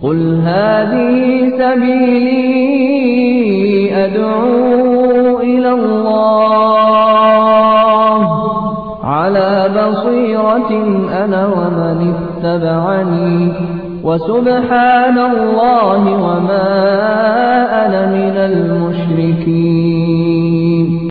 قل هذه سبيلي أدعو إلى الله على بصيرة أنا ومن اتبعني وسبحان الله وما أنا من المشركين.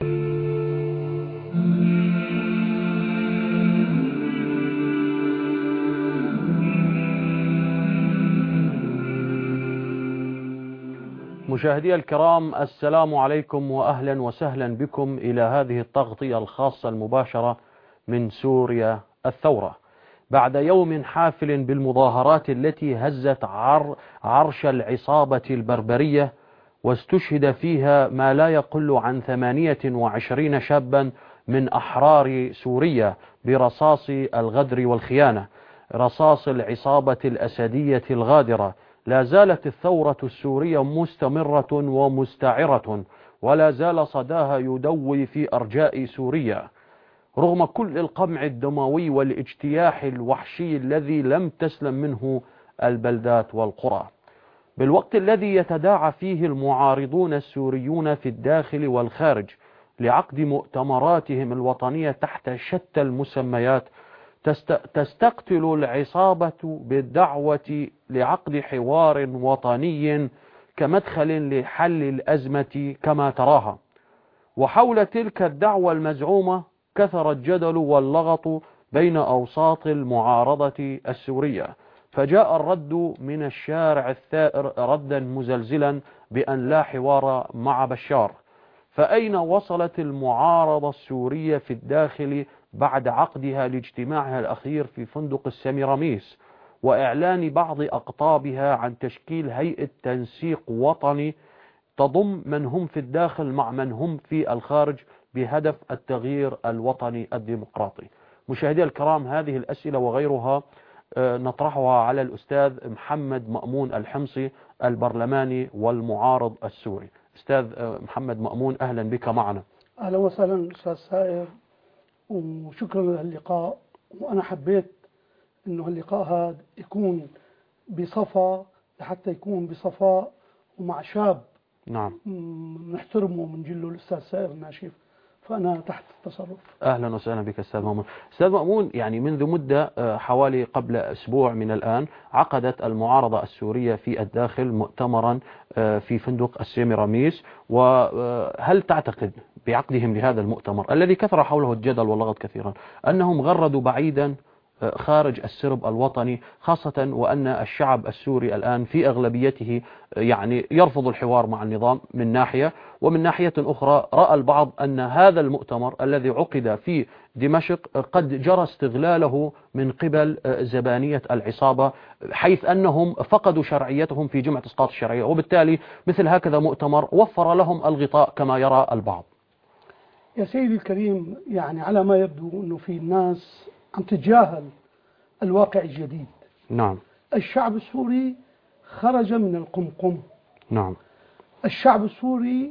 مشاهدي الكرام، السلام عليكم وأهلا وسهلا بكم إلى هذه التغطية الخاصة المباشرة من سوريا الثورة. بعد يوم حافل بالمظاهرات التي هزت عرش العصابة البربرية واستشهد فيها ما لا يقل عن 28 شابا من أحرار سوريا برصاص الغدر والخيانة، رصاص العصابة الأسدية الغادرة، لا زالت الثورة السورية مستمرة ومستعرة، ولا زال صداها يدوي في أرجاء سوريا رغم كل القمع الدموي والاجتياح الوحشي الذي لم تسلم منه البلدات والقرى. بالوقت الذي يتداعى فيه المعارضون السوريون في الداخل والخارج لعقد مؤتمراتهم الوطنية تحت شتى المسميات، تستقتل العصابة بالدعوة لعقد حوار وطني كمدخل لحل الأزمة كما تراها. وحول تلك الدعوة المزعومة كثر الجدل واللغط بين أوساط المعارضة السورية، فجاء الرد من الشارع الثائر ردا مزلزلا بأن لا حوار مع بشار. فأين وصلت المعارضة السورية في الداخل بعد عقدها لاجتماعها الأخير في فندق السميراميس وإعلان بعض أقطابها عن تشكيل هيئة تنسيق وطني تضم من هم في الداخل مع من هم في الخارج بهدف التغيير الوطني الديمقراطي؟ مشاهدي الكرام، هذه الأسئلة وغيرها نطرحها على الأستاذ محمد مأمون الحمصي البرلماني والمعارض السوري. أستاذ محمد مأمون، أهلا بك معنا. أهلا وسهلا أستاذ سائر، وشكرا للقاء. وأنا حبيت أنه اللقاء هذا يكون بصفا لحتى يكون بصفاء ومع شاب نعم نحترمه ومنجله الأستاذ سائر الناشف، فأنا تحت التصرف. أهلا وسهلا بك أستاذ مأمون. أستاذ مأمون، يعني منذ مدة حوالي قبل أسبوع من الآن عقدت المعارضة السورية في الداخل مؤتمرا في فندق السميراميس، وهل تعتقد بعقدهم لهذا المؤتمر الذي كثر حوله الجدل واللغط كثيرا أنهم غردوا بعيدا خارج السرب الوطني، خاصة وأن الشعب السوري الآن في أغلبيته يعني يرفض الحوار مع النظام من ناحية، ومن ناحية أخرى رأى البعض أن هذا المؤتمر الذي عقد في دمشق قد جرى استغلاله من قبل زبانية العصابة، حيث أنهم فقدوا شرعيتهم في جمعة إسقاط الشرعية، وبالتالي مثل هكذا مؤتمر وفر لهم الغطاء كما يرى البعض. يا سيدي الكريم، يعني على ما يبدو أنه في ناس عم تتجاهل الواقع الجديد. نعم. الشعب السوري خرج من القمقم. نعم. الشعب السوري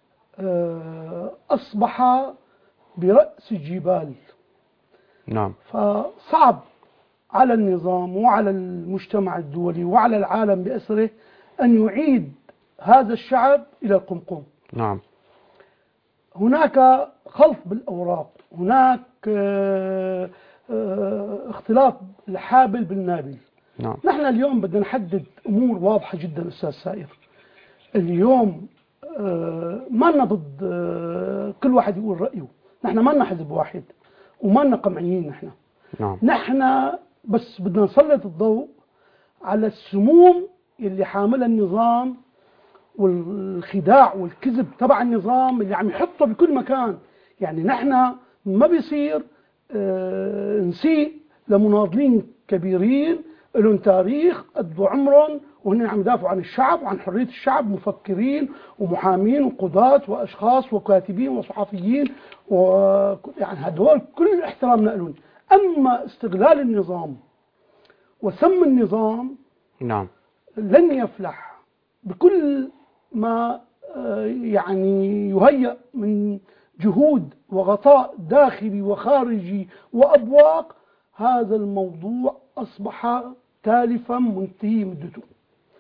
أصبح برأس الجبال. نعم. فصعب على النظام وعلى المجتمع الدولي وعلى العالم بأسره أن يعيد هذا الشعب إلى القمقم. نعم. هناك خلط بالأوراق، هناك اختلاط الحابل بالنابل. نعم. نحن اليوم بدنا نحدد أمور واضحة جدا أستاذ سائر. اليوم ما لنا ضد كل واحد يقول رأيه، نحن ما لنا حزب واحد وما لنا قمعيين. نعم. نحن بس بدنا نسلط الضوء على السموم اللي حاملها النظام والخداع والكذب تبع النظام اللي عم يحطه بكل مكان. يعني نحن ما بيصير نسيء لمناضلين كبيرين لهم تاريخ قد عمرهم وهن عم يدافعوا عن الشعب وعن حرية الشعب، مفكرين ومحامين وقضاة وأشخاص وكاتبين وصحفيين، ويعني هدول كل احترامنا لهم. أما استغلال النظام وسم النظام نعم لن يفلح بكل ما يعني يهيأ من جهود وغطاء داخلي وخارجي وأبواق. هذا الموضوع أصبح تالفا منتهي مدته.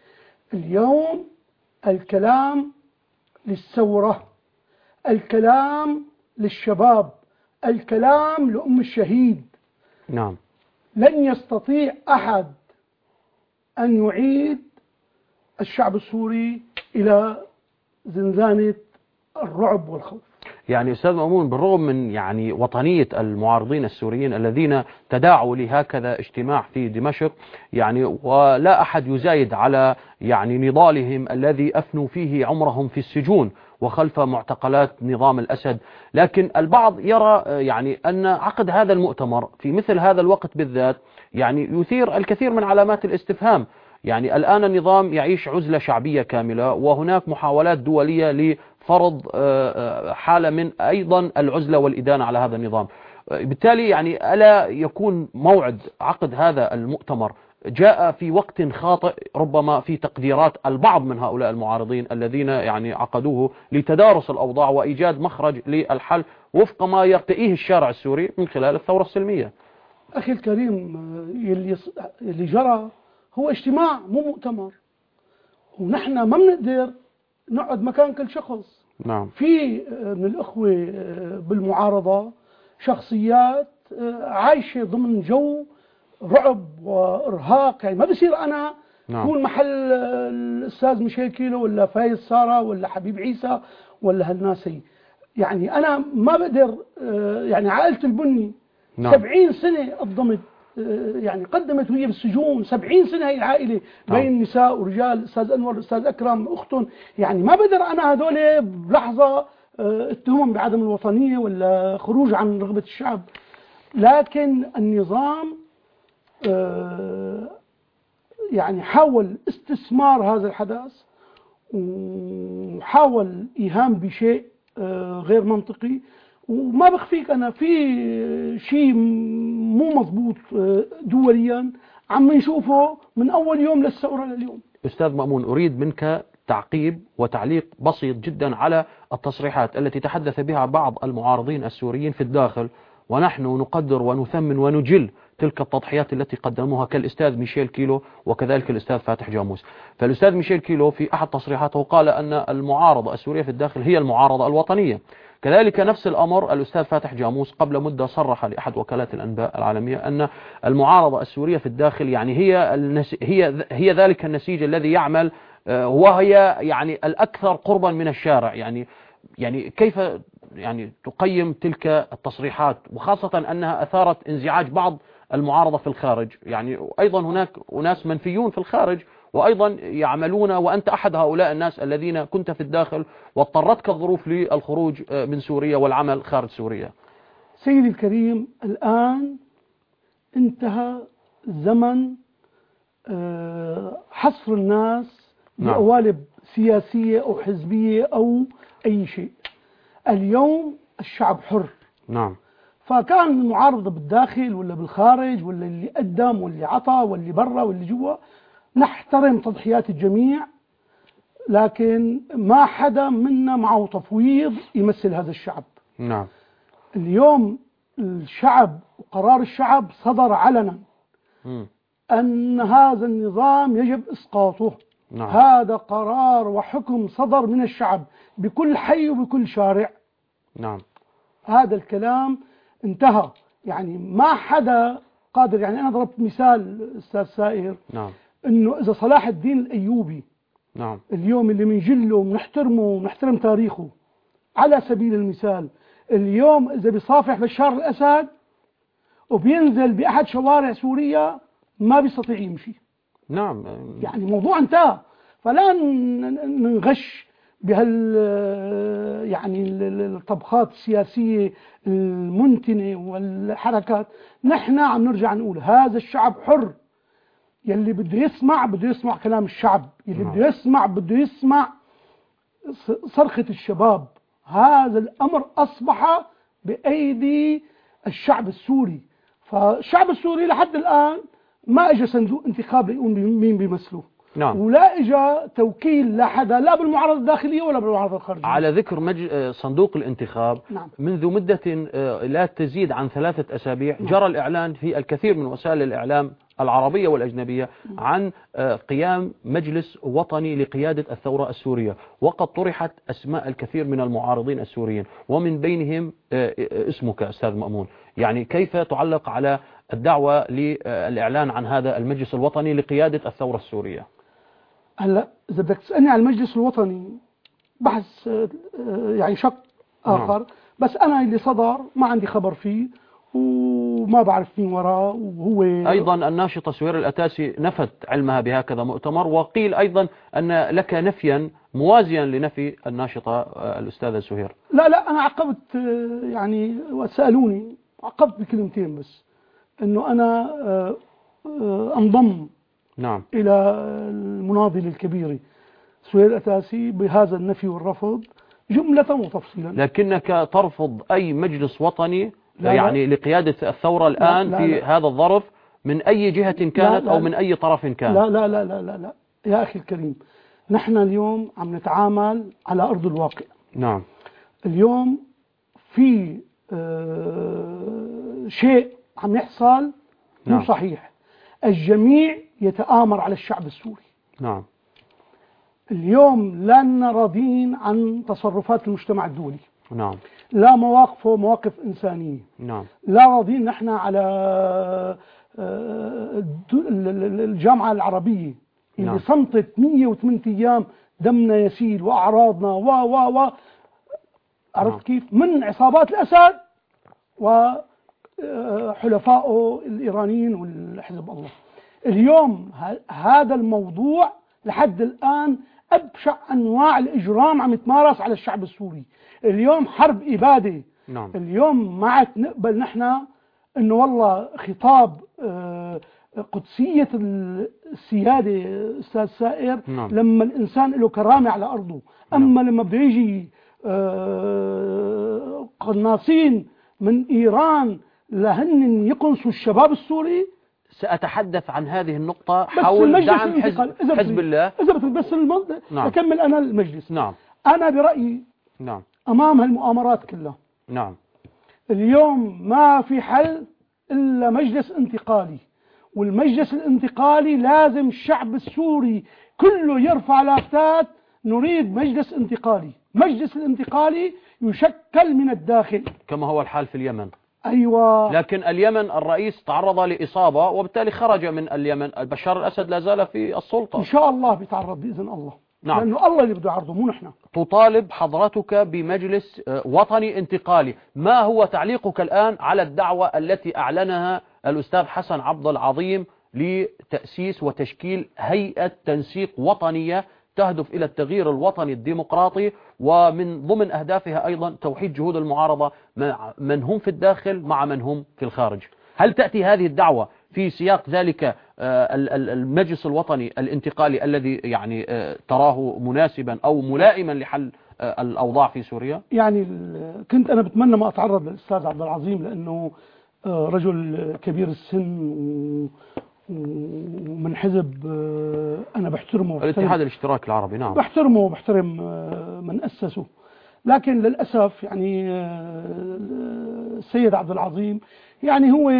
اليوم الكلام للثورة، الكلام للشباب، الكلام لأم الشهيد. نعم. لن يستطيع أحد أن يعيد الشعب السوري إلى زنزانة الرعب والخوف. يعني أستاذ مأمون، بالرغم من يعني وطنية المعارضين السوريين الذين تداعوا لهكذا اجتماع في دمشق، يعني ولا أحد يزايد على يعني نضالهم الذي أفنوا فيه عمرهم في السجون وخلف معتقلات نظام الأسد، لكن البعض يرى يعني أن عقد هذا المؤتمر في مثل هذا الوقت بالذات يعني يثير الكثير من علامات الاستفهام. يعني الآن النظام يعيش عزلة شعبية كاملة، وهناك محاولات دولية لفرض حالة من أيضا العزلة والإدانة على هذا النظام. بالتالي يعني ألا يكون موعد عقد هذا المؤتمر جاء في وقت خاطئ ربما في تقديرات البعض من هؤلاء المعارضين الذين يعني عقدوه لتدارس الأوضاع وإيجاد مخرج للحل وفق ما يرتئيه الشارع السوري من خلال الثورة السلمية؟ أخي الكريم، اللي جرى هو اجتماع مو مؤتمر، ونحن ما بنقدر نقعد مكان كل شخص. نعم. في من الأخوة بالمعارضة شخصيات عايشة ضمن جو رعب وإرهاق، يعني ما بصير أنا أكون محل الأستاذ ميشيل كيلو ولا فايز سارة ولا حبيب عيسى ولا هالناسي. يعني أنا ما بقدر، يعني عائلة البني 70 سنة قدمت، يعني قدمت وهي بالسجون 70 سنة هي العائلة بين نساء ورجال، الأستاذ أنور الأستاذ أكرم أختهم. يعني ما بقدر أنا هذول بلحظة اتهمهم بعدم الوطنية ولا خروج عن رغبة الشعب. لكن النظام يعني حاول استثمار هذا الحدث وحاول إيهام بشيء غير منطقي. وما بخفيك أنا في شيء مو مضبوط دوليا عم نشوفه من أول يوم للثورة لليوم. أستاذ مأمون، أريد منك تعقيب وتعليق بسيط جدا على التصريحات التي تحدث بها بعض المعارضين السوريين في الداخل، ونحن نقدر ونثمن ونجل تلك التضحيات التي قدموها كالأستاذ ميشيل كيلو وكذلك الأستاذ فاتح جاموس. فالأستاذ ميشيل كيلو في أحد تصريحاته قال أن المعارضة السورية في الداخل هي المعارضة الوطنية. كذلك نفس الأمر الأستاذ فاتح جاموس قبل مدة صرح لأحد وكالات الأنباء العالمية أن المعارضة السورية في الداخل يعني هي ذلك النسيج الذي يعمل، وهي يعني الأكثر قربا من الشارع. يعني كيف يعني تقيم تلك التصريحات، وخاصة أنها أثارت انزعاج بعض المعارضة في الخارج؟ يعني أيضا هناك أناس منفيون في الخارج وأيضا يعملون، وأنت أحد هؤلاء الناس الذين كنت في الداخل واضطرتك الظروف للخروج من سوريا والعمل خارج سوريا. سيدي الكريم، الآن انتهى زمن حصر الناس بقوالب سياسية أو حزبية أو أي شيء. اليوم الشعب حر. نعم. فكان المعارضة بالداخل ولا بالخارج ولا اللي قدم واللي عطى واللي برا واللي جوا، نحترم تضحيات الجميع، لكن ما حدا منا معه تفويض يمثل هذا الشعب. نعم. اليوم الشعب وقرار الشعب صدر علنا أن هذا النظام يجب إسقاطه. نعم. هذا قرار وحكم صدر من الشعب بكل حي وبكل شارع. نعم. هذا الكلام انتهى، يعني ما حدا قادر. يعني أنا ضربت مثال أستاذ سائر، نعم، إنه إذا صلاح الدين الأيوبي نعم اليوم اللي بنجله ونحترمه ونحترم تاريخه على سبيل المثال، اليوم إذا بيصافح بشار الأسد وبينزل بأحد شوارع سوريا ما بيستطيع يمشي. نعم. يعني موضوع انتهى. فلا ننغش بهال يعني الطبخات السياسية المنتنة والحركات. نحن عم نرجع نقول هذا الشعب حر، يلي بده يسمع كلام الشعب، يلي بده يسمع بده يسمع صرخة الشباب. هذا الأمر أصبح بأيدي الشعب السوري. فالشعب السوري لحد الآن ما اجى صندوق انتخاب ليقول مين بيمثلوه. نعم. ولا اجى توكيل لحدا، لا بالمعارضة الداخلية ولا بالمعارضة الخارجية. على ذكر صندوق الانتخاب، نعم. منذ مدة لا تزيد عن 3 أسابيع، نعم، جرى الإعلان في الكثير من وسائل الإعلام العربية والأجنبية عن قيام مجلس وطني لقيادة الثورة السورية، وقد طرحت أسماء الكثير من المعارضين السوريين ومن بينهم اسمك أستاذ مأمون. يعني كيف تعلق على الدعوة للإعلان عن هذا المجلس الوطني لقيادة الثورة السورية؟ هلا إذا بدك تسألني عن المجلس الوطني بحث يعني شق آخر، بس أنا اللي صدر ما عندي خبر فيه وما بعرف مين وراه. وهو أيضا الناشطة سهير الأتاسي نفت علمها بهكذا مؤتمر، وقيل أيضا أن لك نفيا موازيا لنفي الناشطة الأستاذة سهير. لا أنا عقبت يعني وسألوني عقبت بكلمتين بس، أنه أنا انضم نعم إلى المناضل الكبير سهير الأتاسي بهذا النفي والرفض جملة وتفصيلا. لكنك ترفض أي مجلس وطني لا يعني لقيادة الثورة الآن في هذا الظرف من أي جهة كانت أو من أي طرف كان. لا لا لا لا لا لا يا أخي الكريم، نحن اليوم عم نتعامل على أرض الواقع. نعم اليوم في شيء عم يحصل مو صحيح. الجميع يتآمر على الشعب السوري. نعم اليوم لن راضين عن تصرفات المجتمع الدولي. نعم لا مواقفه مواقف إنسانية. نعم لا راضين نحن على الجامعة العربية اللي صمتت 108 أيام دمنا يسيل وأعراضنا و عرفت كيف من عصابات الأسد وحلفائه الإيرانيين والحزب الله. اليوم هذا الموضوع لحد الآن أبشع أنواع الإجرام عم يتمارس على الشعب السوري. اليوم حرب إبادة. نعم. اليوم ما عاد نقبل نحن إنه والله خطاب قدسية السيادة أستاذ سائر. نعم. لما الإنسان له كرامة على أرضه. أما لما بده يجي قناصين من إيران لهن يقنصوا الشباب السوري. سأتحدث عن هذه النقطة حول دعم حزب الله. إذا بس نعم. أكمل أنا المجلس. نعم. أنا برأيي نعم. أمام هالمؤامرات كلها. نعم. اليوم ما في حل إلا مجلس انتقالي، والمجلس الانتقالي لازم الشعب السوري كله يرفع لافتات نريد مجلس انتقالي. مجلس الانتقالي يشكل من الداخل كما هو الحال في اليمن. أيوة. لكن اليمن الرئيس تعرض لإصابة وبالتالي خرج من اليمن. بشار الأسد لا زال في السلطة. إن شاء الله بيتعرض بإذن الله. نعم. لأنه الله اللي بده يعرضه مو نحن. تطالب حضرتك بمجلس وطني انتقالي. ما هو تعليقك الآن على الدعوة التي أعلنها الأستاذ حسن عبد العظيم لتأسيس وتشكيل هيئة تنسيق وطنية تهدف إلى التغيير الوطني الديمقراطي، ومن ضمن أهدافها أيضا توحيد جهود المعارضة من هم في الداخل مع من هم في الخارج؟ هل تأتي هذه الدعوة في سياق ذلك المجلس الوطني الانتقالي الذي يعني تراه مناسبا أو ملائما لحل الأوضاع في سوريا؟ يعني كنت أنا بتمنى ما أتعرض للأستاذ عبد العظيم لأنه رجل كبير السن ومن حزب أنا بحترمه. الاتحاد الاشتراكي العربي. نعم. بحترمه وبحترم من أسسه، لكن للأسف يعني السيد عبد العظيم يعني هو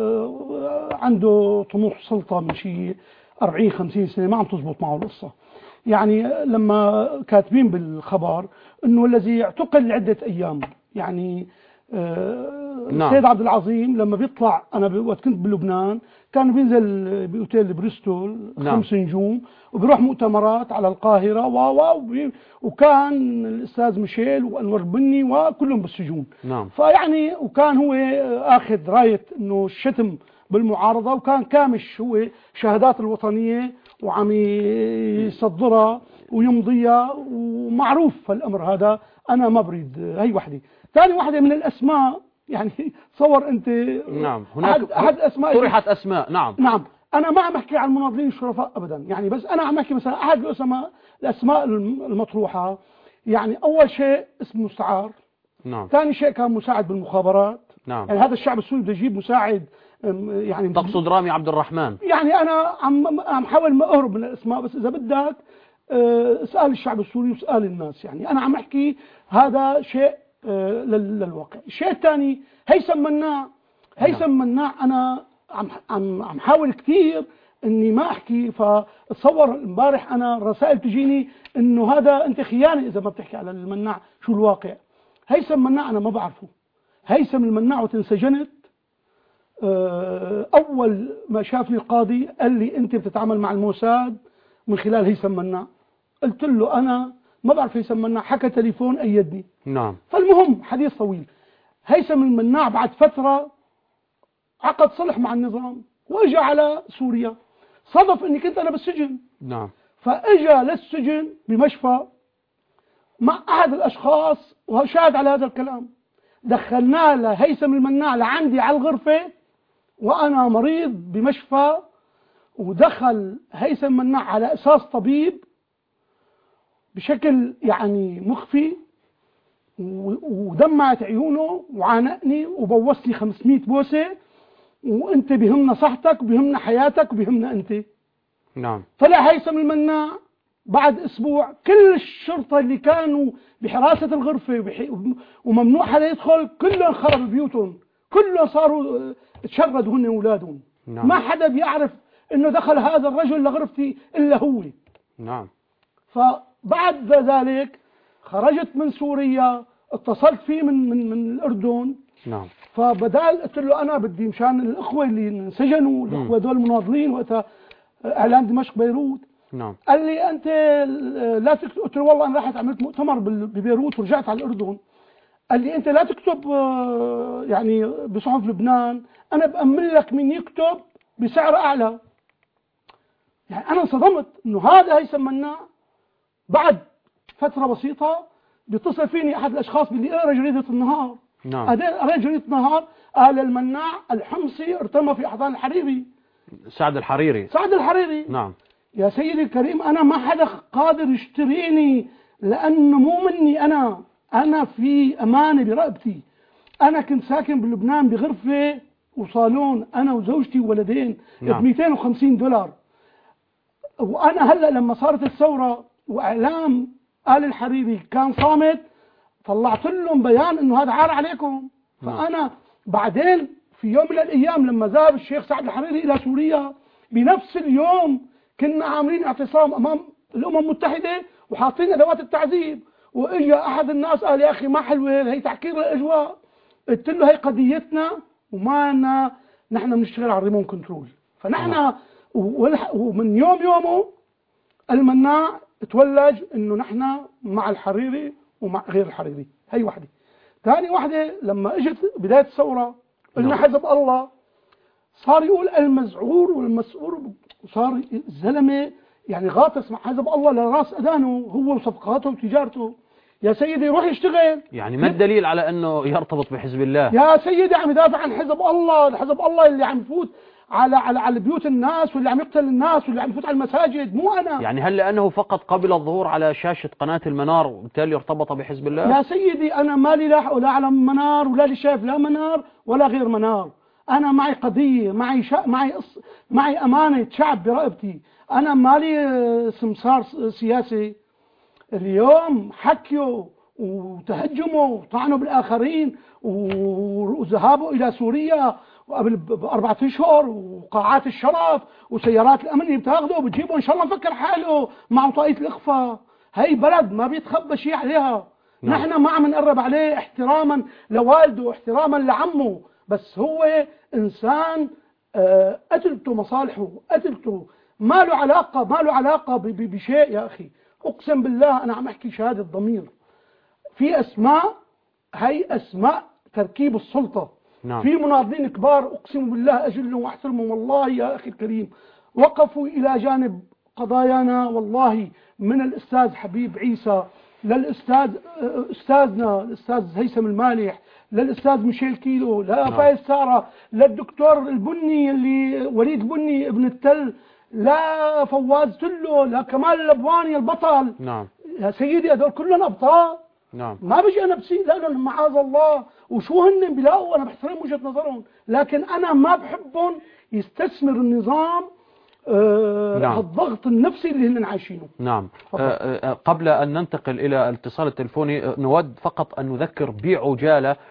عنده طموح سلطة من شيء 40-50 سنة ما عم تزبط معه القصة. يعني لما كاتبين بالخبر انه الذي اعتقل لعدة ايام يعني السيد عبد العظيم لما بيطلع، انا وقت كنت بلبنان كان بينزل باوتيل بريستول 5 نجوم وبيروح مؤتمرات على القاهرة وكان الاستاذ ميشيل وانور بني وكلهم بالسجون. نعم. فيعني وكان هو اخذ راية انه الشتم بالمعارضة، وكان كامش هو شهادات الوطنية وعم يصدرها ويمضيها ومعروف الامر هذا. انا ما بريد هي وحده. ثاني وحده من الاسماء يعني تصور انت. نعم. هناك احد اسماء طرحت اسماء. نعم. نعم. انا ما عم احكي عن المناضلين الشرفاء ابدا يعني، بس انا عم احكي مثلا احد الاسماء المطروحه. يعني اول شيء اسم مستعار. نعم. ثاني شيء كان مساعد بالمخابرات. نعم. يعني هذا الشعب السوري بده يجيب مساعد يعني. تقصد رامي عبد الرحمن؟ يعني انا عم حاول ما اهرب من الاسماء، بس اذا بدك اسال الشعب السوري واسال الناس. يعني انا عم احكي هذا شيء للواقع. الشيء الثاني هيثم مناع. هيثم مناع انا عم حاول كثير اني ما احكي. فاتصور امبارح انا الرسائل تجيني انه هذا انت خيانه اذا ما بتحكي على المناع. شو الواقع؟ هيثم مناع انا ما بعرفه. هيثم المناع وتنسجنت. اول ما شافني القاضي قال لي انت بتتعامل مع الموساد من خلال هيثم مناع. قلت له انا ما بعرف هيثم مناع. حكى تليفون ايدني. نعم. فالمهم حديث طويل. هيثم المناع بعد فتره عقد صلح مع النظام واجى على سوريا. صدف اني كنت انا بالسجن. نعم. فاجى للسجن بمشفى مع احد الاشخاص وشاهد على هذا الكلام. دخلناه لهيثم المناع لعندي على الغرفه وانا مريض بمشفى. ودخل هيثم مناع على اساس طبيب بشكل يعني مخفي. ودمعت عيونه وعانقني وبوس لي 500 بوسه. وانت بهمنا صحتك وبهمنا حياتك وبهمنا انت. نعم. طلع هيثم المناع بعد اسبوع. كل الشرطه اللي كانوا بحراسه الغرفه وممنوع حدا يدخل كلهم خربوا بيوتهم. كلهم صاروا تشردوا هن اولادهم. نعم. ما حدا بيعرف انه دخل هذا الرجل لغرفتي الا هو. نعم. فبعد ذلك خرجت من سوريا. اتصلت فيه من الاردن. نعم. فبدال قلت له انا بدي مشان الاخوه اللي انسجنوا الاخوه دول مناضلين وقتها اعلان دمشق بيروت. نعم. قال لي انت لا تكتب. قلت له والله انا رحت عملت مؤتمر ببيروت ورجعت على الاردن. قال لي انت لا تكتب يعني بصحف لبنان. انا بأمن لك من يكتب بسعر اعلى. يعني انا انصدمت انه هذا هيثم مناع. بعد فتره بسيطه بيتصل فيني احد الاشخاص بيقول لي اقرا جريده النهار. نعم. قريت جريده النهار. قال المناع الحمصي ارتمى في احضان الحريري. سعد الحريري. سعد الحريري. نعم. يا سيدي الكريم انا ما حدا قادر يشتريني لانه مو مني انا في امانه برقبتي. انا كنت ساكن بلبنان بغرفه وصالون انا وزوجتي وولدين. نعم. ب 250 دولار. وانا هلا لما صارت الثوره واعلام آل الحريري كان صامت طلعت لهم بيان انه هذا عار عليكم. فانا بعدين في يوم من الايام لما ذهب الشيخ سعد الحريري الى سوريا بنفس اليوم كنا عاملين اعتصام امام الامم المتحده وحاطين ادوات التعذيب. واجى احد الناس قال يا اخي ما حلوه هي تعكير الاجواء. قلت له هي قضيتنا وما نحن بنشتغل على الريمون كنترول. فنحن ومن يومه المناع تولج انه نحن مع الحريري ومع غير الحريري. هي وحده. ثاني وحده لما اجت بدايه الثوره قلنا حزب الله. صار يقول المزعور والمسعور. صار الزلمه يعني غاطس مع حزب الله لراس اذانه هو وصفقاته وتجارته. يا سيدي روح يشتغل. يعني ما الدليل على انه يرتبط بحزب الله؟ يا سيدي عم يدافع عن حزب الله. حزب الله اللي عم يفوت على بيوت الناس واللي عم يقتل الناس واللي عم يفوت على المساجد مو انا. يعني هل لانه فقط قبل الظهور على شاشه قناه المنار وبالتالي ارتبط بحزب الله؟ يا سيدي انا مالي لا على منار ولا لي شايف لا منار ولا غير منار. انا معي قضيه معي امانه شعب برقبتي. انا مالي سمسار سياسي. اليوم حكيوا وتهجموا وطعنوا بالاخرين وذهابوا الى سوريا وقبل ب4 اشهر وقاعات الشرف وسيارات الامن اللي بتاخذه وبتجيبه ان شاء الله مفكر حاله مع طاقية الاخفاء. هي بلد ما بيتخبى شيء عليها. نحن ما عم نقرب عليه احتراما لوالده واحتراما لعمه. بس هو انسان قتلته مصالحه قتلته ما له علاقه بشيء. يا اخي اقسم بالله انا عم احكي شهاده ضمير. في اسماء هي اسماء تركيب السلطه. نعم. في مناضلين كبار اقسم بالله اجلهم واحترمهم والله يا اخي الكريم وقفوا الى جانب قضايانا والله من الاستاذ حبيب عيسى للاستاذ استاذنا الاستاذ هيثم المالح للاستاذ ميشيل كيلو لفايز ساره للدكتور البني اللي وليد بني ابن التل لا فواز تلو لا كمال الابواني البطل. نعم. يا سيدي هذول كلهم ابطال. نعم. ما بيجي انا بسيء لهم معاذ الله وشو هن بلاقوا. انا بحترم وجهه نظرهم لكن انا ما بحبهم يستثمر النظام نعم. الضغط النفسي اللي هن عايشينه. نعم. قبل أن ننتقل إلى الاتصال التلفوني نود فقط أن نذكر بعجالة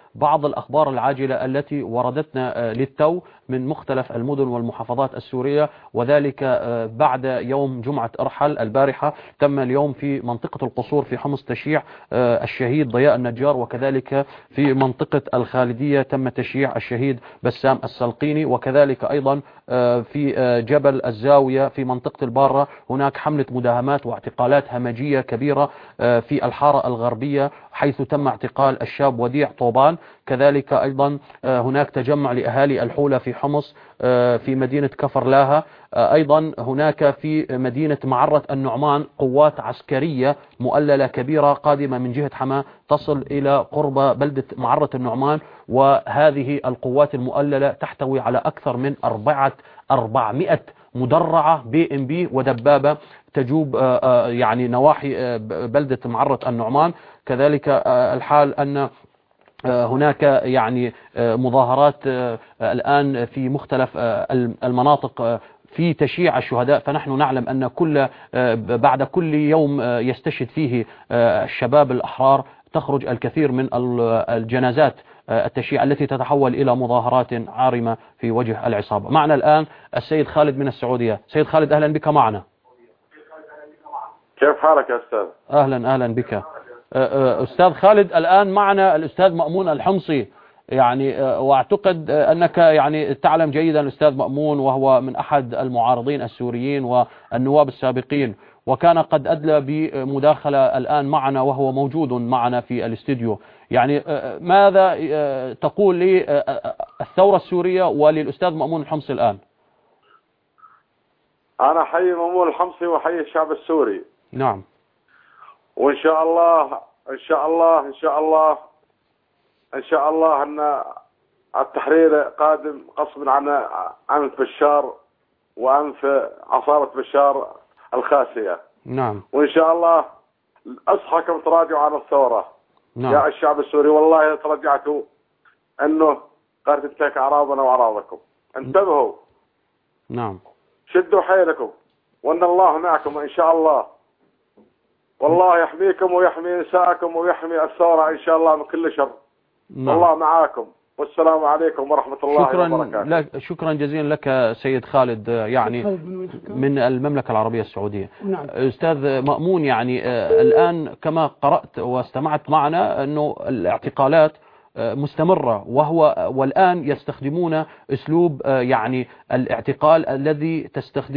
بعض الأخبار العاجلة التي وردتنا للتو من مختلف المدن والمحافظات السورية، وذلك بعد يوم جمعة أرحل البارحة. تم اليوم في منطقة القصور في حمص تشييع الشهيد ضياء النجار، وكذلك في منطقة الخالدية تم تشييع الشهيد بسام السلقيني، وكذلك أيضا في جبل الزاوية في منطقة البارة هناك حملة مداهمات واعتقالات همجية كبيرة في الحارة الغربية، حيث تم اعتقال الشاب وديع طوبان. كذلك أيضا هناك تجمع لأهالي الحولة في حمص في مدينة كفر لاها. أيضا هناك في مدينة معرة النعمان قوات عسكرية مؤللة كبيرة قادمة من جهة حماة تصل إلى قرب بلدة معرة النعمان، وهذه القوات المؤللة تحتوي على أكثر من 400 مدرعة BMP ودبابة تجوب يعني نواحي بلدة معرة النعمان. كذلك الحال أن هناك يعني مظاهرات الآن في مختلف المناطق في تشييع الشهداء، فنحن نعلم أن بعد كل يوم يستشهد فيه الشباب الأحرار تخرج الكثير من الجنازات التشييع التي تتحول إلى مظاهرات عارمة في وجه العصابة. معنا الآن السيد خالد من السعودية. سيد خالد أهلا بك معنا. كيف حالك يا أستاذ؟ أهلا بك أستاذ خالد. الآن معنا الأستاذ مأمون الحمصي، يعني واعتقد أنك يعني تعلم جيدا الأستاذ مأمون، وهو من أحد المعارضين السوريين والنواب السابقين، وكان قد أدلى بمداخلة الآن معنا وهو موجود معنا في الاستديو. يعني ماذا تقول للثورة السورية وللأستاذ مأمون الحمصي الآن؟ أنا حي مأمون الحمصي وحي الشعب السوري. نعم. وإن شاء الله إن شاء الله إن شاء الله إن شاء الله أن التحرير قادم غصبا عن أنف بشار وأنف عصارة بشار الخاسية. نعم. وإن شاء الله أصحكم تراجعوا عن الثورة. نعم. يا الشعب السوري والله ترجعتوا أنه قد تنتهك أعراضنا وأعراضكم. انتبهوا. نعم. شدوا حيلكم وأن الله معكم إن شاء الله، والله يحميكم ويحمي نساءكم ويحمي الثورة إن شاء الله من كل شر. نعم. الله معاكم، والسلام عليكم ورحمة الله وبركاته. شكرا جزيلا لك سيد خالد، يعني من المملكة العربية السعودية. نعم. أستاذ مأمون، يعني الآن كما قرأت واستمعت معنا أنه الاعتقالات مستمرة، والآن يستخدمون أسلوب يعني الاعتقال الذي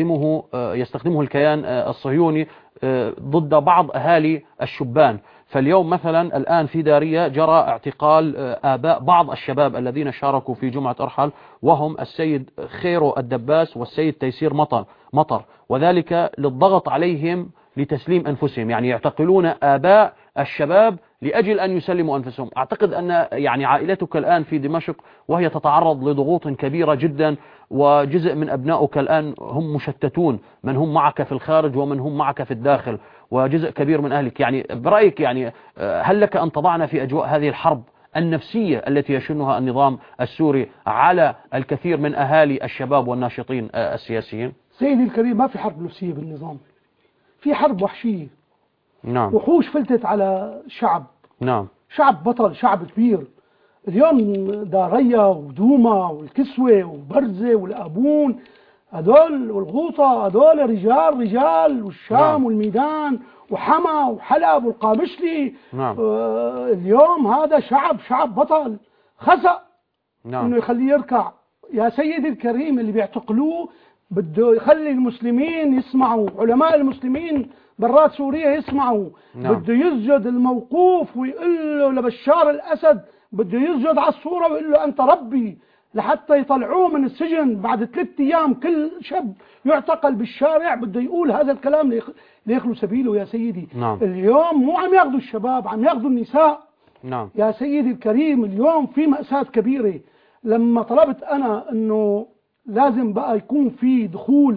يستخدمه الكيان الصهيوني ضد بعض أهالي الشبان. فاليوم مثلا الآن في دارية جرى اعتقال آباء بعض الشباب الذين شاركوا في جمعة أرحل، وهم السيد خيرو الدباس والسيد تيسير مطر، وذلك للضغط عليهم لتسليم أنفسهم. يعني يعتقلون آباء الشباب لأجل أن يسلموا أنفسهم. أعتقد أن يعني عائلتك الآن في دمشق وهي تتعرض لضغوط كبيرة جدا، وجزء من أبنائك الآن هم مشتتون، من هم معك في الخارج ومن هم معك في الداخل، وجزء كبير من أهلك. يعني برأيك يعني هل لك أن تضعنا في أجواء هذه الحرب النفسية التي يشنها النظام السوري على الكثير من أهالي الشباب والناشطين السياسيين؟ سيدي الكريم، ما في حرب نفسية بالنظام، في حرب وحشية. نعم. وحوش فلتت على شعب. نعم. شعب بطل، شعب كبير. اليوم داريا ودوما والكسوة وبرزة والأبون هذول والغوطة هذول رجال، والشام نعم. والميدان وحما وحلب والقامشلي. نعم. اليوم هذا شعب بطل خسأ. نعم. انه يخليه يركع. يا سيدي الكريم، اللي بيعتقلوه بده يخلي المسلمين يسمعوا، علماء المسلمين برات سوريا يسمعوا. نعم. بده يسجد الموقوف ويقول له لبشار الأسد، بده يسجد على الصورة ويقول له أنت ربي، لحتى يطلعوه من السجن بعد 3 أيام. كل شاب يعتقل بالشارع بده يقول هذا الكلام ليخلو سبيله. يا سيدي. نعم. اليوم مو عم ياخذوا الشباب، عم ياخذوا النساء. نعم. يا سيدي الكريم، اليوم في مأساة كبيرة. لما طلبت أنا أنه لازم بقى يكون في دخول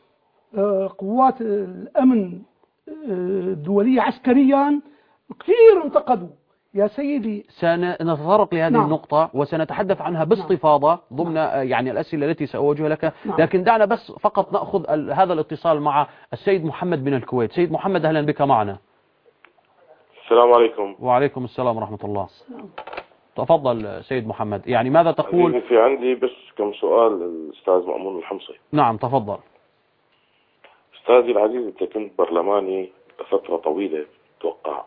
قوات الأمن الدولية عسكريا، كثير انتقدوا. يا سيدي سنتطرق لهذه نعم. النقطة وسنتحدث عنها باستفاضة ضمن يعني الأسئلة التي سأوجهها لك. نعم. لكن دعنا بس فقط نأخذ هذا الاتصال مع السيد محمد من الكويت. سيد محمد أهلا بك معنا. السلام عليكم. وعليكم السلام ورحمة الله. تفضل سيد محمد، يعني ماذا تقول؟ في عندي بس كم سؤال للأستاذ مأمون الحمصي. نعم تفضل. أستاذي العزيز، أنت كنت برلماني لفترة طويلة، أتوقع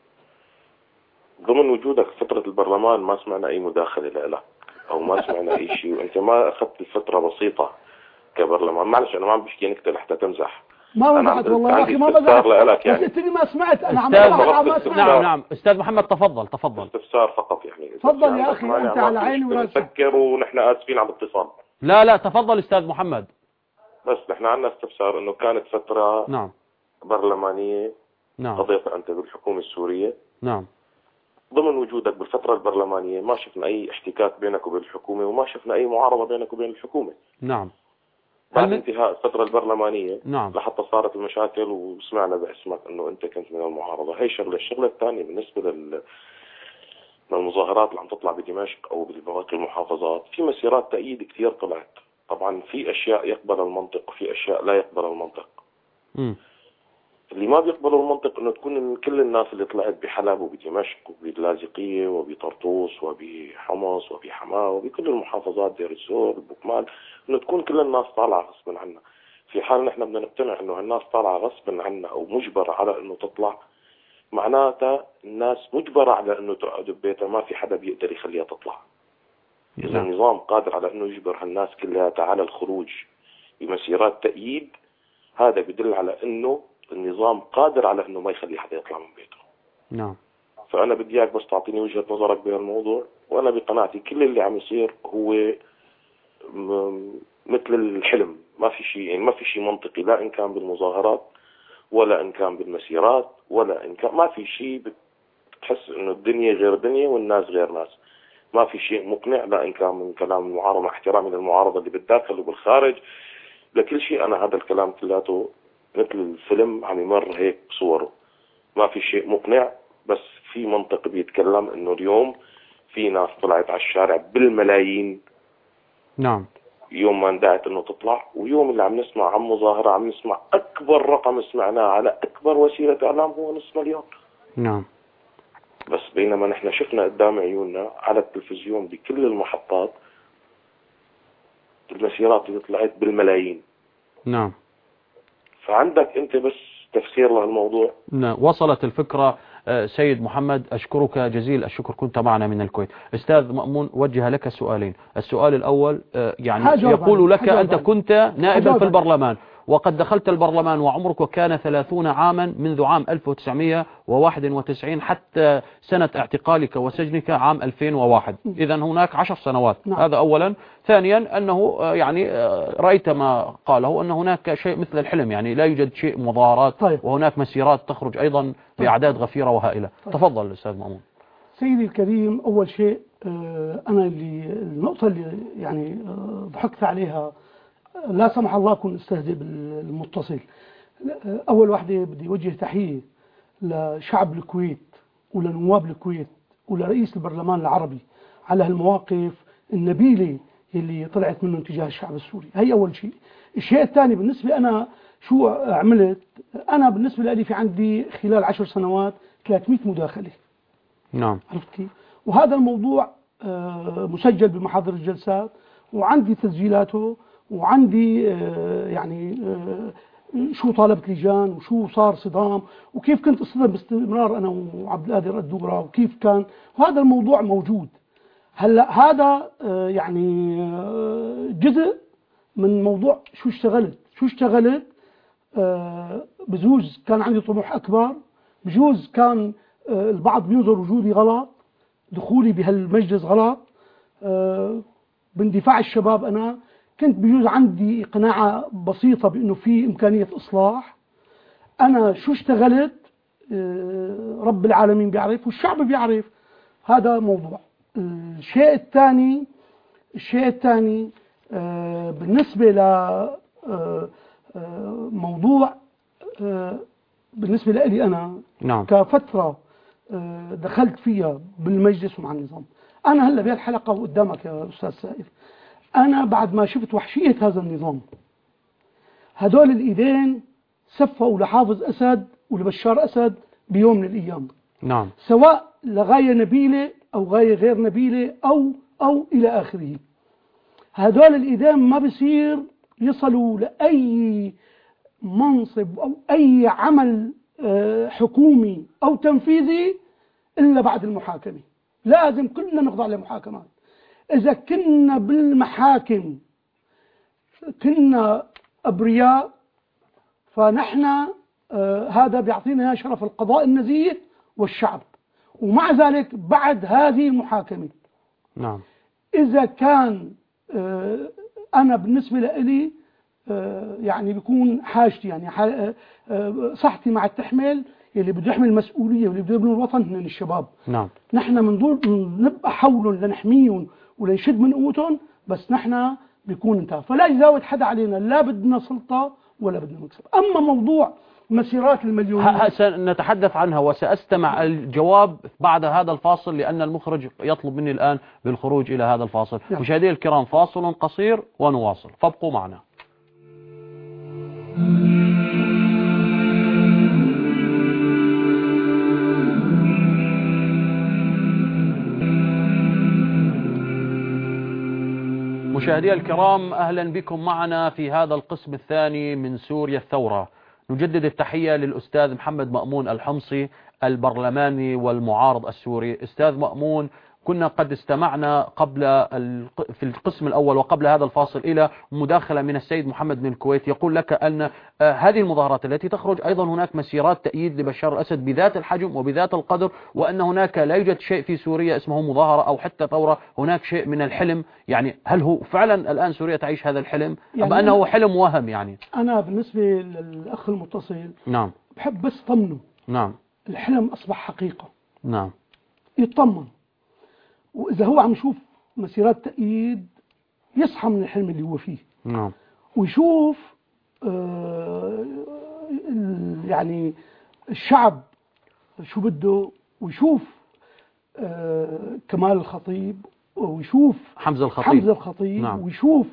ضمن وجودك فترة البرلمان ما سمعنا أي مداخلة لك أو ما سمعنا أي شيء، وأنت ما أخذت الفترة بسيطة كبرلمان. معلش أنا ما عم بحكي نكتة لحتى تمزح، ما مزحت والله يا أخي، ما مزحت، بس أنت ما سمعت. أنا عم ما سمعت. نعم أستاذ محمد تفضل. استفسار فقط يعني. تفضل يا أخي، أنت على عيني وراسي. نسكر ونحن آسفين على الاتصال. لا تفضل أستاذ محمد. بس نحن عندنا استفسار إنه كانت فترة نعم برلمانية قضيتها أنت بالحكومة السورية. نعم. ضمن وجودك بالفترة البرلمانية ما شفنا أي احتكاك بينك وبين الحكومة، وما شفنا أي معارضة بينك وبين الحكومة. نعم. بعد انتهاء الفترة البرلمانية نعم لحتى صارت المشاكل وسمعنا باسمك أنه أنت كنت من المعارضة. هي الشغلة الثانية بالنسبة للمظاهرات اللي عم تطلع بدمشق أو بباقي المحافظات، في مسيرات تأييد كثير طلعت. طبعا في أشياء يقبل المنطق وفي أشياء لا يقبل المنطق. اللي ما بيقبلوا المنطق انه تكون كل الناس اللي طلعت بحلب وبدمشق وباللاذقية وبطرطوس وبحمص وبحماه وبكل المحافظات، دير الزور، بوكمال، انه تكون كل الناس طالعة غصبا عنا. في حال نحن بدنا نقتنع انه الناس طالعة غصبا عنا او مجبرة على انه تطلع، معناتها الناس مجبرة على انه تقعد ببيتها، ما في حدا بيقدر يخليها تطلع. اذا النظام قادر على انه يجبر هالناس كلها على الخروج بمسيرات تأييد، هذا بدل على انه النظام قادر على انه ما يخلي حدا يطلع من بيته. نعم. فانا بدي اياك بس تعطيني وجهة نظرك بهالموضوع، وانا بقناعتي كل اللي عم يصير هو مثل الحلم، ما في شيء، يعني ما في شيء منطقي، لا ان كان بالمظاهرات ولا ان كان بالمسيرات ولا ان كان، ما في شيء بتحس انه الدنيا غير دنيا والناس غير ناس. ما في شيء مقنع، لا ان كان من كلام المعارضة، مع احترامي للمعارضة اللي بالداخل وبالخارج لكل شيء، انا هذا الكلام كلاته مثل الفيلم عم يمر هيك بصوره. ما في شيء مقنع، بس في منطق بيتكلم انه اليوم في ناس طلعت على الشارع بالملايين. نعم. يوم ما اندعت انه تطلع، ويوم اللي عم نسمع عن مظاهرة عم نسمع اكبر رقم سمعناه على اكبر وسيلة اعلام هو 500,000. نعم. بس بينما نحن شفنا قدام عيوننا على التلفزيون بكل المحطات المسيرات اللي طلعت بالملايين. نعم. فعندك انت بس تفسير لهالموضوع؟ وصلت الفكرة سيد محمد، أشكرك جزيل الشكر، كنت معنا من الكويت. أستاذ مأمون وجه لك سؤالين. السؤال الأول يعني يقول لك أنت كنت نائبا في البرلمان وقد دخلت البرلمان وعمرك كان 30 عاما منذ عام 1991 حتى سنة اعتقالك وسجنك عام 2001، إذا هناك 10 سنوات. نعم. هذا أولا. ثانيا أنه يعني رأيت ما قاله أن هناك شيء مثل الحلم، يعني لا يوجد شيء مظاهرات. طيب. وهناك مسيرات تخرج أيضا بأعداد غفيرة وهائلة. طيب. تفضل أستاذ مأمون. سيدي الكريم، أول شيء أنا النقطة اللي يعني ضحكت عليها، لا سمح الله أكون استهزئ بالمتصل. أول واحدة بدي وجه تحية لشعب الكويت ولنواب الكويت ولرئيس البرلمان العربي على هالمواقف النبيلة اللي طلعت منه تجاه الشعب السوري. هي أول شيء. الشيء الثاني، بالنسبة أنا شو عملت، أنا بالنسبة لي في عندي خلال 10 سنوات 300 مداخلة. نعم. عرفت كيف؟ وهذا الموضوع مسجل بمحاضر الجلسات، وعندي تسجيلاته، وعندي يعني شو طالبت لجان وشو صار صدام وكيف كنت اصطدم باستمرار انا وعبد القادر الدورة وكيف كان، وهذا الموضوع موجود. هلا هذا يعني جزء من موضوع شو اشتغلت. بجوز كان عندي طموح اكبر، بجوز كان البعض بينظر وجودي غلط، دخولي بهالمجلس غلط، باندفاع الشباب أنا كنت بجوز عندي قناعة بسيطة بأنه في إمكانية إصلاح. أنا شو اشتغلت رب العالمين بيعرف والشعب بيعرف. هذا موضوع. الشيء الثاني بالنسبة لموضوع بالنسبة لي أنا. نعم. كفترة دخلت فيها بالمجلس ومع النظام. أنا هلأ بهالحلقة وقدامك يا أستاذ سائر، أنا بعد ما شفت وحشية هذا النظام، هدول الإيدين صفوا لحافظ أسد ولبشار أسد بيوم من الأيام. نعم. سواء لغاية نبيلة أو غاية غير نبيلة أو إلى آخره. هذول الإيدين ما بصير يصلوا لأي منصب أو أي عمل حكومي أو تنفيذي إلا بعد المحاكمة. لازم كلنا نخضع لمحاكمات. إذا كنا بالمحاكم كنا أبرياء فنحن هذا بيعطينا شرف القضاء النزيه والشعب. ومع ذلك بعد هذه المحاكمة نعم إذا كان أنا بالنسبة لي يعني بيكون حاجتي يعني صحتي مع التحمل، اللي بده يحمل مسؤولية واللي بده يبني الوطن هن الشباب. نعم نحن نبقى حولهم لنحميهم ولنشد من قوتهم، بس نحن بيكون انتهى. فلا يزاود حدا علينا، لا بدنا سلطة ولا بدنا مكسب. أما موضوع مسيرات المليونية سنتحدث عنها وسأستمع الجواب بعد هذا الفاصل، لأن المخرج يطلب مني الآن بالخروج إلى هذا الفاصل. مشاهدي الكرام، فاصل قصير ونواصل، فابقوا معنا. مشاهدي الكرام، أهلا بكم معنا في هذا القسم الثاني من سوريا الثورة. نجدد التحية للأستاذ محمد مأمون الحمصي البرلماني والمعارض السوري. أستاذ مأمون، كنا قد استمعنا في القسم الأول وقبل هذا الفاصل إلى مداخلة من السيد محمد من الكويت يقول لك أن هذه المظاهرات التي تخرج أيضا هناك مسيرات تأييد لبشار الأسد بذات الحجم وبذات القدر، وأن هناك لا يوجد شيء في سوريا اسمه مظاهرة أو حتى ثورة، هناك شيء من الحلم. يعني هل هو فعلا الآن سوريا تعيش هذا الحلم أم أنه حلم وهم؟ يعني أنا بالنسبة للأخ المتصل نعم بحب بس طمنه. نعم الحلم أصبح حقيقة. نعم يطمن، وإذا هو عم يشوف مسيرات تأييد يصحى من الحلم اللي هو فيه. نعم ويشوف يعني الشعب شو بده، ويشوف كمال الخطيب، ويشوف حمزة الخطيب نعم. ويشوف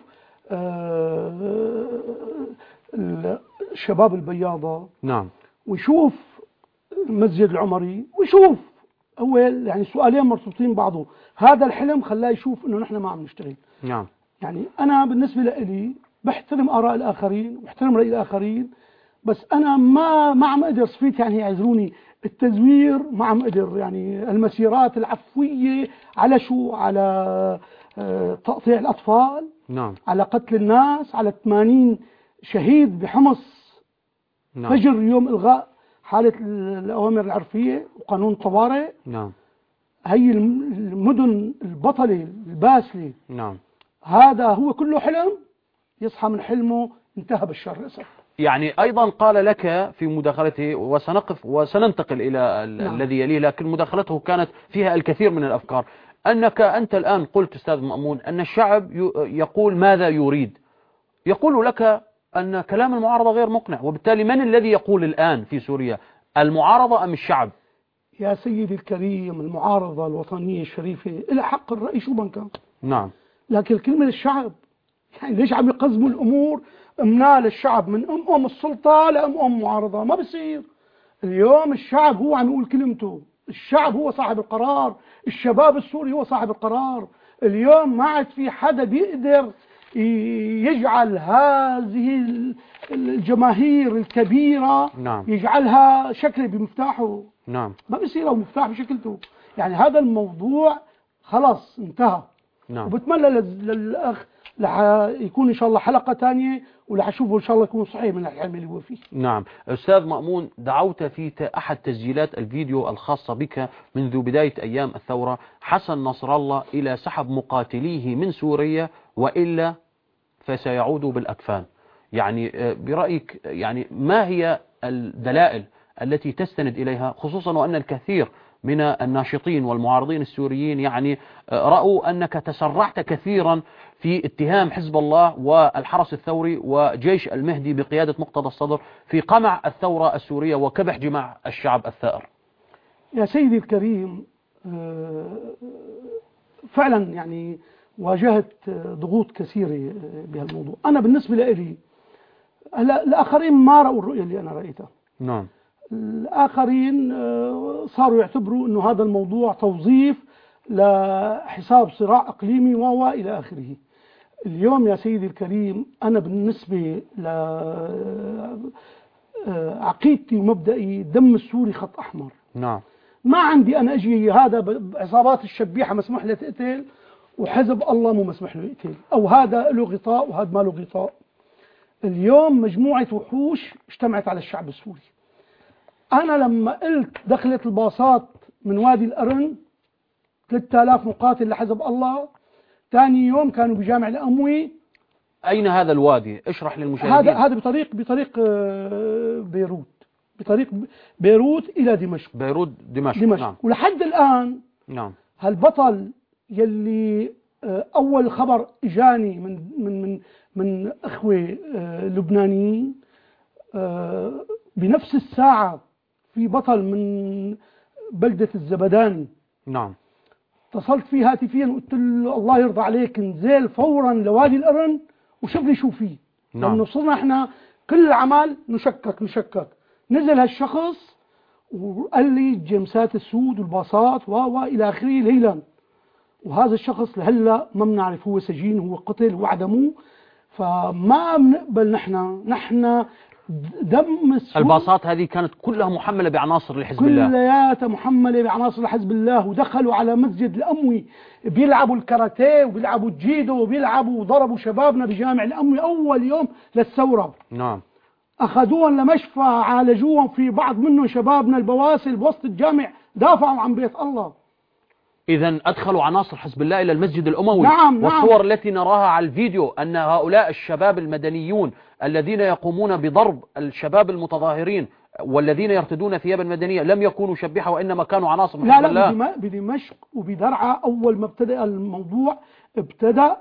الشباب البياضة نعم، ويشوف المسجد العمري، ويشوف هو يعني سؤالين مرتبطين بعضه. هذا الحلم خلاه يشوف انه نحن ما عم نشتغل. نعم. يعني انا بالنسبه لي بحترم اراء الاخرين وبحترم راي الاخرين، بس انا ما عم اقدر صفيت يعني يعذروني التزوير، ما عم اقدر يعني المسيرات العفويه على شو؟ على تقطيع الاطفال، نعم، على قتل الناس، على 80 شهيد بحمص، نعم، فجر يوم الغاء حالة الأوامر العرفية وقانون الطوارئ. نعم. هي المدن البطلة الباسلة. نعم. هذا هو كله حلم، يصحى من حلمه انتهى بشار الأسد. يعني أيضا قال لك في مداخلته، وسنقف وسننتقل إلى نعم. الذي يليه، لكن مداخلته كانت فيها الكثير من الأفكار. أنك أنت الآن قلت أستاذ مأمون أن الشعب يقول ماذا يريد، يقول لك أن كلام المعارضة غير مقنع، وبالتالي من الذي يقول الآن في سوريا، المعارضة أم الشعب؟ يا سيدي الكريم، المعارضة الوطنية الشريفة إلى حق الرأي شو بن كان. نعم. لكن الكلمة للشعب، يعني ليش عم يقزموا الأمور منال الشعب من أم السلطة لأم معارضة؟ ما بصير. اليوم الشعب هو عم يقول كلمته، الشعب هو صاحب القرار، الشباب السوري هو صاحب القرار. اليوم ما عاد في حدا بيقدر يجعل هذه الجماهير الكبيرة نعم. يجعلها شكل بمفتاحه. نعم. ما بيصير أو مفتاح بشكلته. يعني هذا الموضوع خلاص انتهى. نعم. وبتمنى للأخ يكون إن شاء الله حلقة ثانية ولحشوفه إن شاء الله يكون صحيح من الحلم اللي هو فيه. نعم. أستاذ مأمون، دعوت في أحد تسجيلات الفيديو الخاصة بك منذ بداية أيام الثورة حسن نصر الله إلى سحب مقاتليه من سوريا، وإلا فسيعود بالأكفان. يعني برأيك يعني ما هي الدلائل التي تستند إليها، خصوصا وأن الكثير من الناشطين والمعارضين السوريين يعني رأوا أنك تسرعت كثيرا في اتهام حزب الله والحرس الثوري وجيش المهدي بقيادة مقتدى الصدر في قمع الثورة السورية وكبح جماع الشعب الثائر؟ يا سيدي الكريم، فعلا يعني واجهت ضغوط كثيرة بهالموضوع. أنا بالنسبة لي الآخرين ما رأوا الرؤية اللي أنا رأيتها. نعم. الآخرين صاروا يعتبروا أنه هذا الموضوع توظيف لحساب صراع إقليمي وإلى آخره. اليوم يا سيدي الكريم أنا بالنسبة لعقيدتي ومبدئي دم السوري خط أحمر. نعم. ما عندي أنا أجي هذا بعصابات الشبيحة مسموح له تقتل وحزب الله مو مسموح له يقتل، أو هذا له غطاء وهذا ما له غطاء. اليوم مجموعة وحوش اجتمعت على الشعب السوري. أنا لما قلت دخلت الباصات من وادي القرن 3000 مقاتل لحزب الله، ثاني يوم كانوا بجامع الأموي. أين هذا الوادي؟ اشرح للمشاهدين. هذا بطريق بيروت، بطريق بيروت إلى دمشق. بيروت دمشق. نعم. ولحد الآن نعم. هالبطل يلي أول خبر إجاني من أخوة لبنانيين، بنفس الساعة في بطل من بلدة الزبداني. نعم. اتصلت فيه هاتفيا وقلت له الله يرضى عليك انزل فورا لوادي القرن وشوف لي شو فيه. نعم. لما وصلنا احنا كل العمل نشكك. نزل هالشخص وقال لي الجيمسات السود والباصات والى اخره ليلا، وهذا الشخص لهلا ما بنعرف هو سجين، هو قتل، هو عدموه. فما بنقبل نحن دم السود. الباصات هذه كانت كلها محملة بعناصر لحزب الله، كلياتها محملة بعناصر لحزب الله، ودخلوا على مسجد الأموي بيلعبوا الكاراتيه وبيلعبوا الجيدو وبيلعبوا وضربوا شبابنا بجامع الأموي أول يوم للثورة. نعم. أخذوهم لمشفى، عالجوهم، في بعض منهم شبابنا البواسل بوسط الجامع دافعوا عن بيت الله. إذا أدخلوا عناصر حزب الله إلى المسجد الأموي. نعم. والصور التي نراها على الفيديو أن هؤلاء الشباب المدنيون الذين يقومون بضرب الشباب المتظاهرين والذين يرتدون ثيابا مدنية لم يكونوا شبيحة وإنما كانوا عناصر من حزب الله. لا، بدمشق وبدرعا أول ما ابتدأ الموضوع ابتدأ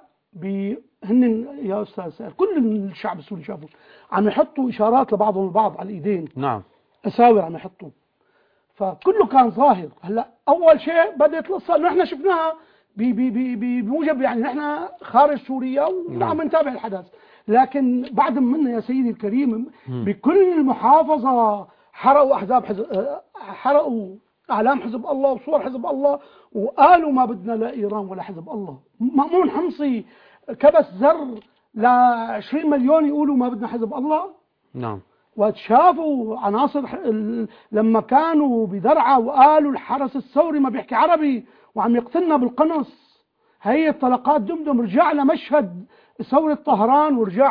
هن يا أستاذ سائر كل الشعب السوري شافوا عم يحطوا إشارات لبعضهم البعض على الإيدين. نعم. أساور عم يحطوا، فكله كان ظاهر. هلا أول شيء بدأت القصة إنه إحنا شفناها بموجب يعني نحن خارج سوريا وعم نتابع الحدث، لكن بعد منا يا سيدي الكريم بكل محافظة حرقوا حرقوا أعلام حزب الله وصور حزب الله، وقالوا ما بدنا لا إيران ولا حزب الله. مأمون حمصي كبس زر ل20 مليون يقولوا ما بدنا حزب الله. نعم. وشافوا عناصر لما كانوا بدرعا وقالوا الحرس الثوري ما بيحكي عربي وعم يقتلنا بالقنص. هي الطلقات دمدم. رجع لمشهد ثورة طهران ورجع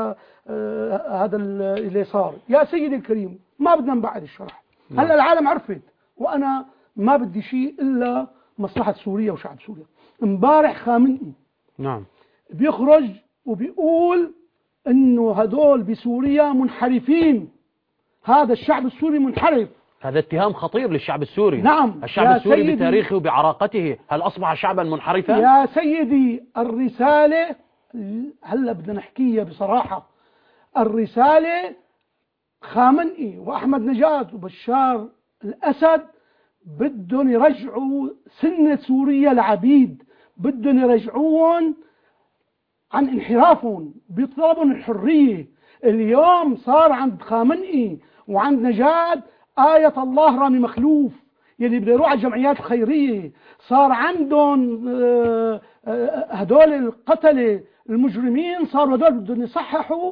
هذا اللي صار. يا سيدي الكريم ما بدنا نبعد الشرح. هلا العالم عرفت، وأنا ما بدي شيء إلا مصلحة سوريا وشعب سوريا. امبارح خامنئي نعم بيخرج وبيقول انه هدول بسوريا منحرفين، هذا الشعب السوري منحرف. هذا اتهام خطير للشعب السوري. نعم. الشعب السوري بتاريخه وبعراقته هل أصبح شعبا منحرفا؟ يا سيدي الرسالة هلا بدنا نحكيها بصراحة. الرسالة خامنئي وأحمد نجاد وبشار الأسد بدهم يرجعوا سنة سوريا العبيد، بدهم يرجعوهم عن انحرافهم، بيطلبون الحرية. اليوم صار عند خامنئي وعند نجاد آية الله رامي مخلوف يلي بده يروح على الجمعيات الخيرية. صار عندهم هدول القتلة المجرمين، صاروا هدول بدهم يصححوا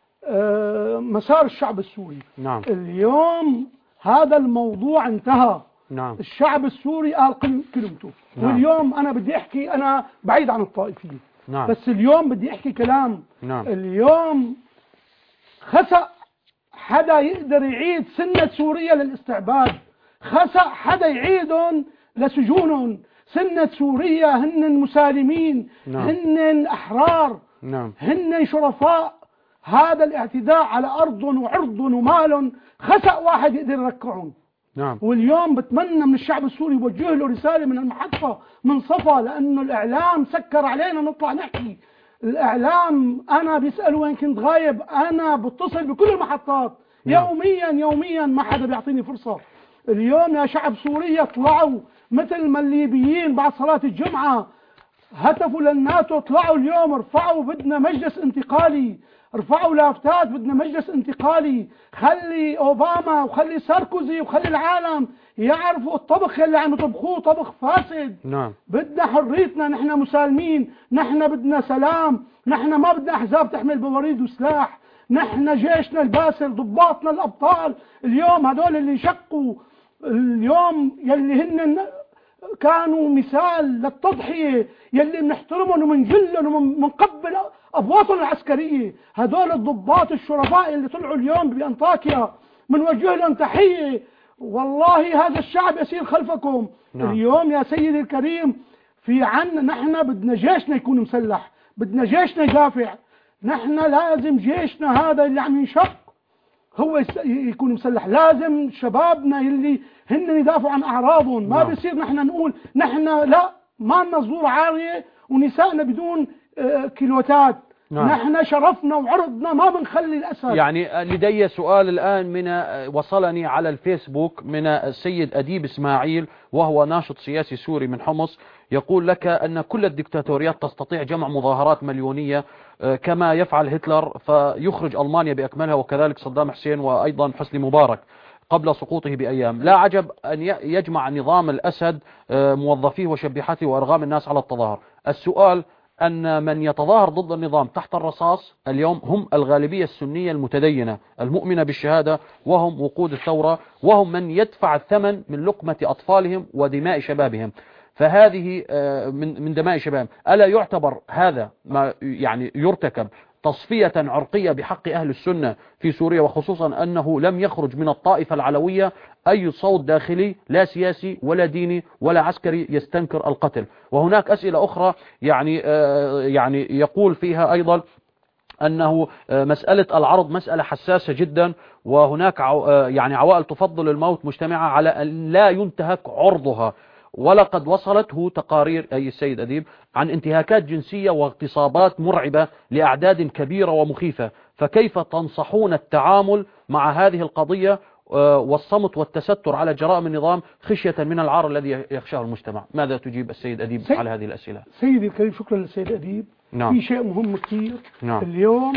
مسار الشعب السوري. نعم. اليوم هذا الموضوع انتهى. نعم. الشعب السوري قال كلمته. نعم. واليوم أنا بدي أحكي، أنا بعيد عن الطائفية. نعم. بس اليوم بدي أحكي كلام. نعم. اليوم خسأ حدا يقدر يعيد سنة سوريا للاستعباد، خسأ حدا يعيدهم لسجونهم. سنة سوريا هن مسالمين. نعم. هن أحرار. نعم. هن شرفاء. هذا الاعتداء على أرضهم وعرضهم ومالهم خسأ واحد يقدر يركعهم. نعم. واليوم بتمنى من الشعب السوري يوجه له رسالة من المحطة من صفا، لأنه الإعلام سكر علينا نطلع نحكي. الإعلام أنا بيسألوا وين كنت غايب، أنا بتصل بكل المحطات. نعم. يوميا ما حدا بيعطيني فرصة. اليوم يا شعب سوريا طلعوا مثل ما الليبيين بعد صلاة الجمعة هتفوا للناتو، طلعوا اليوم ارفعوا بدنا مجلس انتقالي. ارفعوا لافتات بدنا مجلس انتقالي، خلي اوباما وخلي ساركوزي وخلي العالم يعرفوا الطبخ اللي عم يطبخوه طبخ فاسد. نعم. بدنا حريتنا، نحن مسالمين، نحن بدنا سلام، نحن ما بدنا احزاب تحمل بوريد وسلاح، نحن جيشنا الباسل، ضباطنا الابطال. اليوم هدول اللي شقوا اليوم يلي هن كانوا مثال للتضحية، يلي بنحترمهم ومنجلهم ومنقبل أبواطهم العسكرية، هدول الضباط الشرفاء اللي طلعوا اليوم بأنطاكيا بنوجه لهم تحية. والله هذا الشعب يسير خلفكم. اليوم يا سيدي الكريم في عنا نحن بدنا جيشنا يكون مسلح، بدنا جيشنا يدافع، نحن لازم جيشنا هذا اللي عم ينشق هو يكون مسلح، لازم شبابنا اللي هن يدافعوا عن أعراضهم. ما بيصير نحن نقول نحن لا ما لنا زور عارية ونسائنا بدون كيلوتات. نحن شرفنا وعرضنا ما بنخلي الأسد. يعني لدي سؤال الآن وصلني على الفيسبوك من السيد أديب إسماعيل، وهو ناشط سياسي سوري من حمص، يقول لك أن كل الدكتاتوريات تستطيع جمع مظاهرات مليونية كما يفعل هتلر فيخرج ألمانيا بأكملها، وكذلك صدام حسين وأيضا حسني مبارك قبل سقوطه بأيام. لا عجب أن يجمع نظام الأسد موظفيه وشبيحته وأرغام الناس على التظاهر. السؤال أن من يتظاهر ضد النظام تحت الرصاص اليوم هم الغالبية السنية المتدينة المؤمنة بالشهادة، وهم وقود الثورة، وهم من يدفع الثمن من لقمة أطفالهم ودماء شبابهم. فهذه من دماء شبابهم. ألا يعتبر هذا ما يعني يرتكب تصفية عرقية بحق أهل السنة في سوريا، وخصوصا أنه لم يخرج من الطائفة العلوية أي صوت داخلي لا سياسي ولا ديني ولا عسكري يستنكر القتل؟ وهناك أسئلة أخرى يعني يقول فيها أيضا أنه مسألة العرض مسألة حساسة جدا، وهناك يعني عوائل تفضل الموت مجتمعة على أن لا ينتهك عرضها. ولقد وصلته تقارير أي السيد أديب عن انتهاكات جنسية واغتصابات مرعبة لأعداد كبيرة ومخيفة. فكيف تنصحون التعامل مع هذه القضية والصمت والتستر على جرائم النظام خشية من العار الذي يخشاه المجتمع؟ ماذا تجيب السيد أديب على هذه الأسئلة؟ سيدي الكريم شكرا للسيد أديب. في شيء مهم كثير اليوم،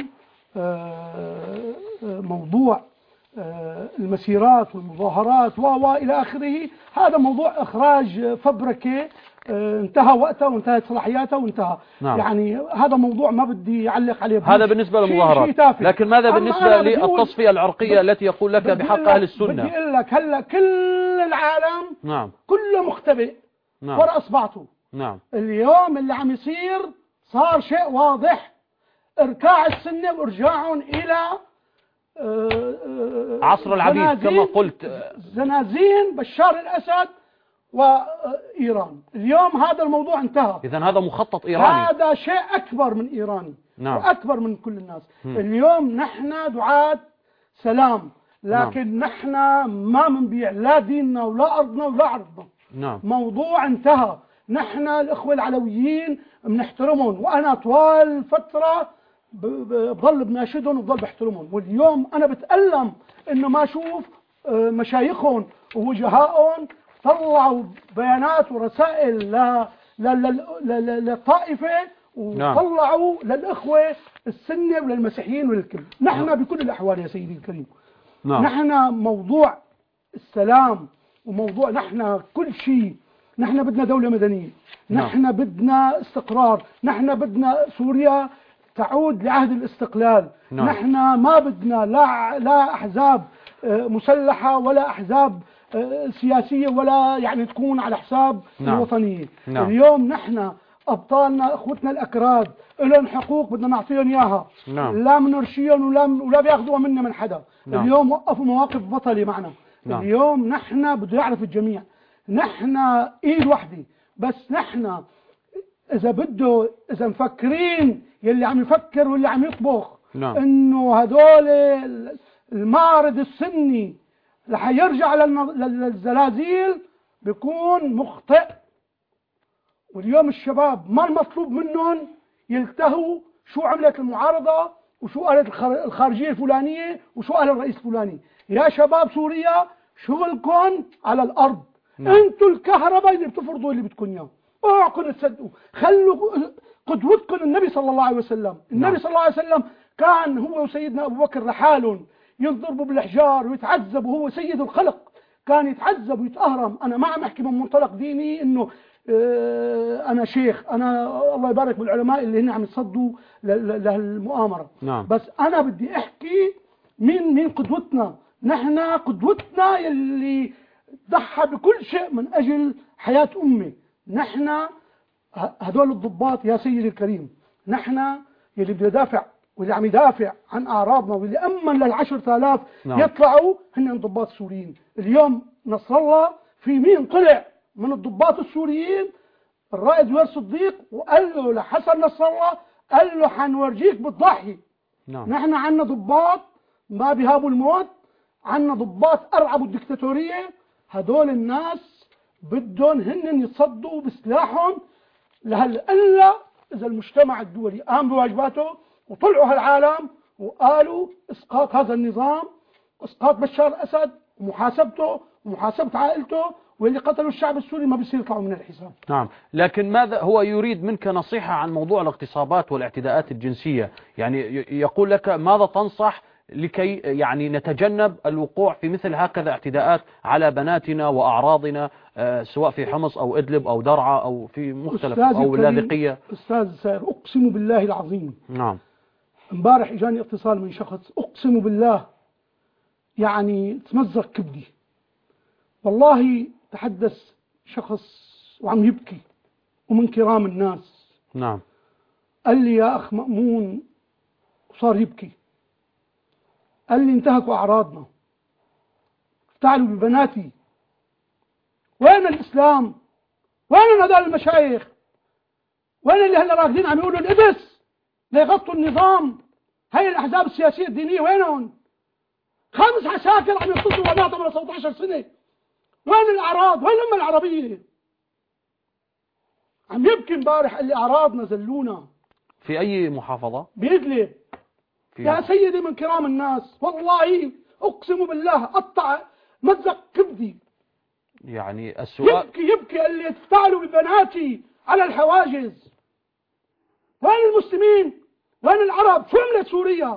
موضوع المسيرات والمظاهرات وإلى آخره، هذا موضوع إخراج فبركة انتهى وقته وانتهت صلاحياته وانتهى. يعني هذا موضوع ما بدي أعلق عليه. هذا بالنسبة للمظاهرات، لكن ماذا بالنسبة للتصفية العرقية التي يقول لك بحق أهل السنة؟ بدي أقول لك هلا كل العالم كله مختبئ وراء أصبعته. اليوم اللي عم يصير صار شيء واضح، إركاع السنة وإرجاعهم إلى عصر العبيد كما قلت، زنازين بشار الأسد وإيران. اليوم هذا الموضوع انتهى. إذن هذا مخطط إيراني، هذا شيء أكبر من إيراني وأكبر من كل الناس. اليوم نحن دعاة سلام، لكن نحن ما منبيع لا ديننا ولا أرضنا ولا عرضنا. موضوع انتهى. نحن الإخوة العلويين بنحترمهم، وأنا طوال فترة بضل بناشدهم وبضل بحترمهم. واليوم أنا بتألم إنه ما أشوف مشايخهم ووجهائهم طلعوا بيانات ورسائل للطائفة، وطلعوا للإخوة السنة وللمسيحيين وللكل. نحن بكل الأحوال يا سيدي الكريم نحن موضوع السلام وموضوع نحن كل شيء. نحن بدنا دولة مدنية، نحن بدنا استقرار، نحن بدنا سوريا تعود لعهد الاستقلال. نحن ما بدنا لا أحزاب مسلحة ولا أحزاب سياسية ولا يعني تكون على حساب الوطنية. اليوم نحن أبطالنا أخوتنا الأكراد لهم حقوق بدنا نعطيهم إياها، لا منرشيهم ولا بياخذوها منا من حدا. اليوم وقفوا مواقف بطلة معنا. اليوم نحن بده يعرف الجميع نحن إيد واحدة، بس نحن إذا مفكرين يلي عم يفكر واللي عم يطبخ إنه هدول المعرض السني رح يرجع للزلازل بيكون مخطئ. واليوم الشباب ما المطلوب منهم يلتهوا شو عملت المعارضة وشو قالت الخارجية الفلانية وشو قال الرئيس الفلاني. يا شباب سوريا شغلكم على الأرض. انتوا الكهرباء اللي بتفرضوا اللي بدكم اياه، اوعكم تصدقوا. خلوا قدوتكم النبي صلى الله عليه وسلم. النبي صلى الله عليه وسلم كان هو وسيدنا أبو بكر رحال ينضربوا بالأحجار ويتعذب، وهو سيد الخلق كان يتعذب ويتأهرم. أنا ما عم أحكي من منطلق ديني إنه أنا شيخ، أنا الله يبارك بالعلماء اللي هن عم يتصدوا للمؤامرة. نعم. بس أنا بدي أحكي مين قدوتنا. نحن قدوتنا اللي ضحى بكل شيء من أجل حياة أمي. نحن هدول الضباط يا سيدي الكريم، نحن اللي بده يدافع واللي عم يدافع عن أعراضنا واللي أمن لل10,000 نعم. يطلعوا هن الضباط السوريين. اليوم نصر الله في مين طلع من الضباط السوريين؟ الرائد زوير صديق، وقال له لحسن نصر الله، قال له حنورجيك بالضحي. نعم. نحن عنا ضباط ما بيهابوا الموت، عنا ضباط أرعبوا الدكتاتورية. هدول الناس بدهم هن يتصدوا بسلاحهم إلا إذا المجتمع الدولي قام بواجباته وطلعوا هالعالم وقالوا إسقاط هذا النظام، إسقاط بشار الأسد ومحاسبته ومحاسبة عائلته، واللي قتلوا الشعب السوري ما بيصير يطلعوا من الحساب. نعم. لكن ماذا هو يريد منك نصيحة عن موضوع الاغتصابات والاعتداءات الجنسية؟ يعني يقول لك ماذا تنصح لكي يعني نتجنب الوقوع في مثل هكذا اعتداءات على بناتنا وأعراضنا، سواء في حمص أو إدلب أو درعا أو في مختلف أو اللاذقية؟ أستاذ سائر، أقسم بالله العظيم. نعم. امبارح اجاني اتصال من شخص، أقسم بالله يعني تمزق كبدي. والله تحدث شخص وعم يبكي ومن كرام الناس. نعم. قال لي يا أخ مأمون، وصار يبكي، قال لي انتهكوا أعراضنا، افتعلوا ببناتي. وين الإسلام؟ وين هذول المشايخ؟ وين اللي هلا راكدين عم يقولوا الإبس ليغطوا النظام؟ هاي الأحزاب السياسية الدينية وينهم؟ 5 عساكر عم يقتصوا بنات عمرها 17 سنة. وين الأعراض؟ وين الأمة العربية؟ عم يبكي امبارح، قال لي أعراضنا زلونا. في أي محافظة؟ بإدلب. يا سيدي من كرام الناس، والله أقسم بالله قطع مزق كبدي. يعني السؤال يبكي قال لي افتعلوا ببناتي على الحواجز. وين المسلمين؟ وين العرب؟ شو عملت سوريا؟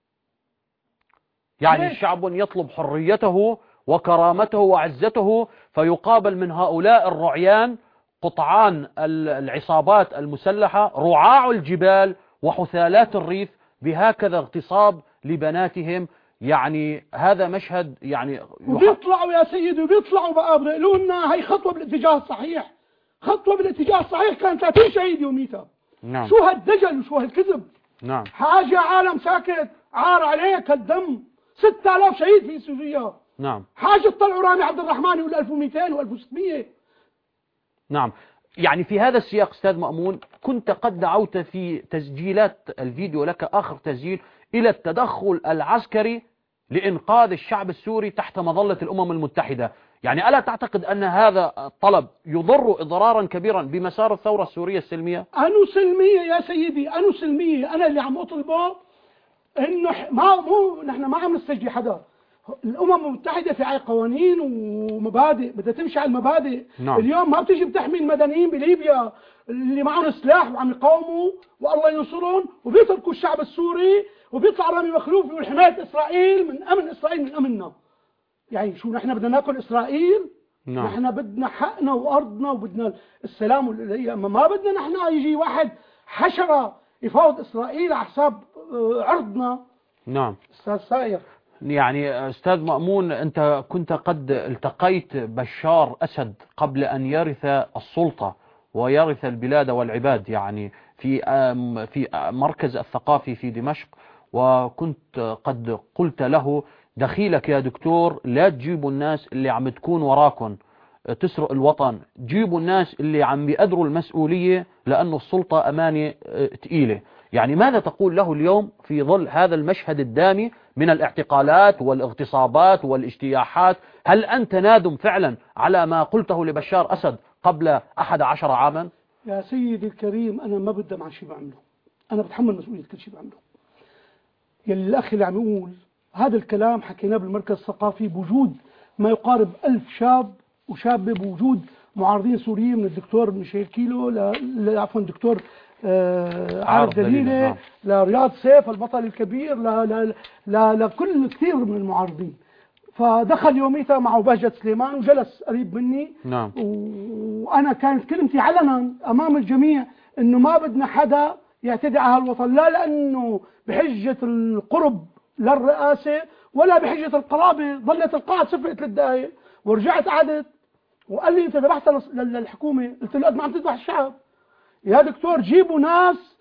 يعني الشعب يطلب حريته وكرامته وعزته، فيقابل من هؤلاء الرعيان قطعان العصابات المسلحة رعاع الجبال وحثالات الريف بهكذا اغتصاب لبناتهم. يعني هذا مشهد يعني وبيطلعوا يا سيدي، وبيطلعوا بقى بيقولوا لنا هي خطوة بالاتجاه الصحيح. خطوة بالاتجاه الصحيح كان 30 شهيد يوميتها. نعم. شو هالدجل وشو هالكذب؟ نعم. حاجة عالم ساكت، عار عليك هالدم. 6000 شهيد في سوريا. نعم. حاجة طلعوا رامي عبد الرحمن يقول 1200 و1600. نعم. يعني في هذا السياق أستاذ مأمون، كنت قد دعوت في تسجيلات الفيديو لك آخر تسجيل إلى التدخل العسكري لإنقاذ الشعب السوري تحت مظلة الأمم المتحدة. يعني ألا تعتقد أن هذا الطلب يضر إضرارا كبيرا بمسار الثورة السورية السلمية؟ أنو سلمية يا سيدي، أنو سلمية. أنا اللي عم أطلبه إنه نحن ما عم نستجدي حدا. الأمم المتحدة في قوانين ومبادئ بدها تمشي على المبادئ. نعم. اليوم ما بتيجي بتحمي المدنيين بليبيا اللي معهم سلاح وعم يقاوموا والله ينصرهم، وبيتركوا الشعب السوري وبيطلع رامي مخلوف يقول حماية إسرائيل من أمن إسرائيل من أمننا. يعني شو نحن بدنا ناكل إسرائيل؟ نعم. نحن بدنا حقنا وأرضنا وبدنا السلام والإلهية، أما ما بدنا نحن يجي واحد حشرة يفاوض إسرائيل على حساب عرضنا. نعم. أستاذ سائر، يعني أستاذ مأمون، أنت كنت قد التقيت بشار أسد قبل أن يرث السلطة ويرث البلاد والعباد، يعني في مركز الثقافي في دمشق، وكنت قد قلت له دخيلك يا دكتور لا تجيبوا الناس اللي عم تكون وراكم تسرق الوطن، جيبوا الناس اللي عم بيقدروا المسؤولية لأنه السلطة أمانة تقيلة. يعني ماذا تقول له اليوم في ظل هذا المشهد الدامي من الاعتقالات والاغتصابات والاجتياحات؟ هل أنت نادم فعلا على ما قلته لبشار أسد قبل 11 عاما؟ يا سيدي الكريم، أنا ما بدي مع شيء بعمله، أنا بتحمل مسؤولية كل شيء بعمله. يلي الأخ اللي عم يقول هذا الكلام حكيناه بالمركز الثقافي بوجود ما يقارب 1000 شاب وشابة، بوجود معارضين سوريين من الدكتور ميشيل كيلو عفوا الدكتور عارف دليلة، نعم. لرياض سيف البطل الكبير، لكل كثير من المعارضين. فدخل يوميتها معه بهجة سليمان وجلس قريب مني. نعم. وأنا كانت كلمتي علنا أمام الجميع إنه ما بدنا حدا يعتدي على الوطن، لا لأنه بحجة القرب للرئاسة ولا بحجة القرابة. ظلت القاعة صفر 3 دقائق ورجعت قعدت وقال لي أنت ذبحت للحكومة. قلت له قد ما عم تذبح الشعب يا دكتور، جيبوا ناس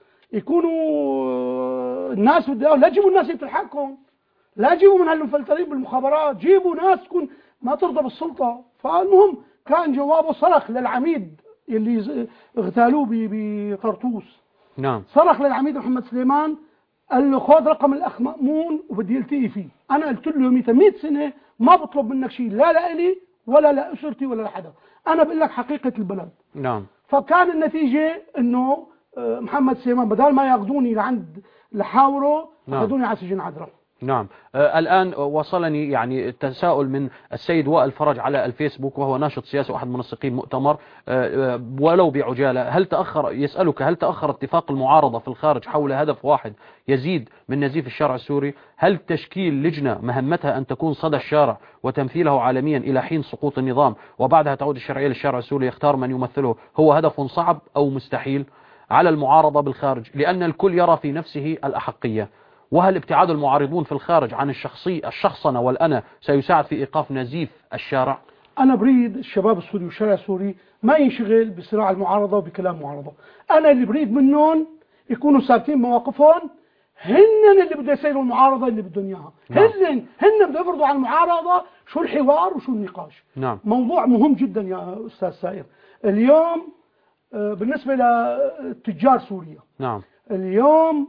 يكونوا الناس لا تجيبوا الناس اللي بتلحقكم، لا جيبوا من هالمفلترين بالمخابرات، جيبوا ناس تكون ما ترضى بالسلطة. فالمهم كان جوابه صرخ للعميد اللي اغتالوه بطرطوس. نعم. صرخ للعميد محمد سليمان قال له خذ رقم الأخ مأمون وبدي التقي فيه. أنا قلت له يوميتها 100 سنة ما بطلب منك شيء، لا لإلي ولا لأسرتي ولا لحدا، أنا بقول لك حقيقة البلد. نعم. فكان النتيجة إنه محمد سليمان بدل ما ياخذوني لحاوره أخذوني على سجن عدرا. نعم. الآن وصلني يعني تساؤل من السيد وائل فرج على الفيسبوك، وهو ناشط سياسي وأحد منسقين مؤتمر، ولو بعجالة، يسألك هل تأخر اتفاق المعارضة في الخارج حول هدف واحد يزيد من نزيف الشارع السوري؟ هل تشكيل لجنة مهمتها أن تكون صدى الشارع وتمثيله عالميا إلى حين سقوط النظام وبعدها تعود الشرعية للشارع السوري يختار من يمثله هو هدف صعب أو مستحيل على المعارضة بالخارج، لأن الكل يرى في نفسه الأحقية؟ وهل ابتعاد المعارضون في الخارج عن الشخصنة والأنا سيساعد في إيقاف نزيف الشارع؟ أنا بريد الشباب السوري والشارع السوري ما ينشغل بصراع المعارضة وبكلام معارضة. أنا اللي بريد منهم يكونوا ثابتين مواقفهم، هن اللي بده يسيروا المعارضة اللي بدهم إياها. هن بده يفرضوا على المعارضة شو الحوار وشو النقاش. نعم. موضوع مهم جدا يا أستاذ سائر. اليوم بالنسبة لتجار سوريا، نعم، اليوم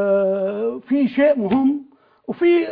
في شيء مهم، وفي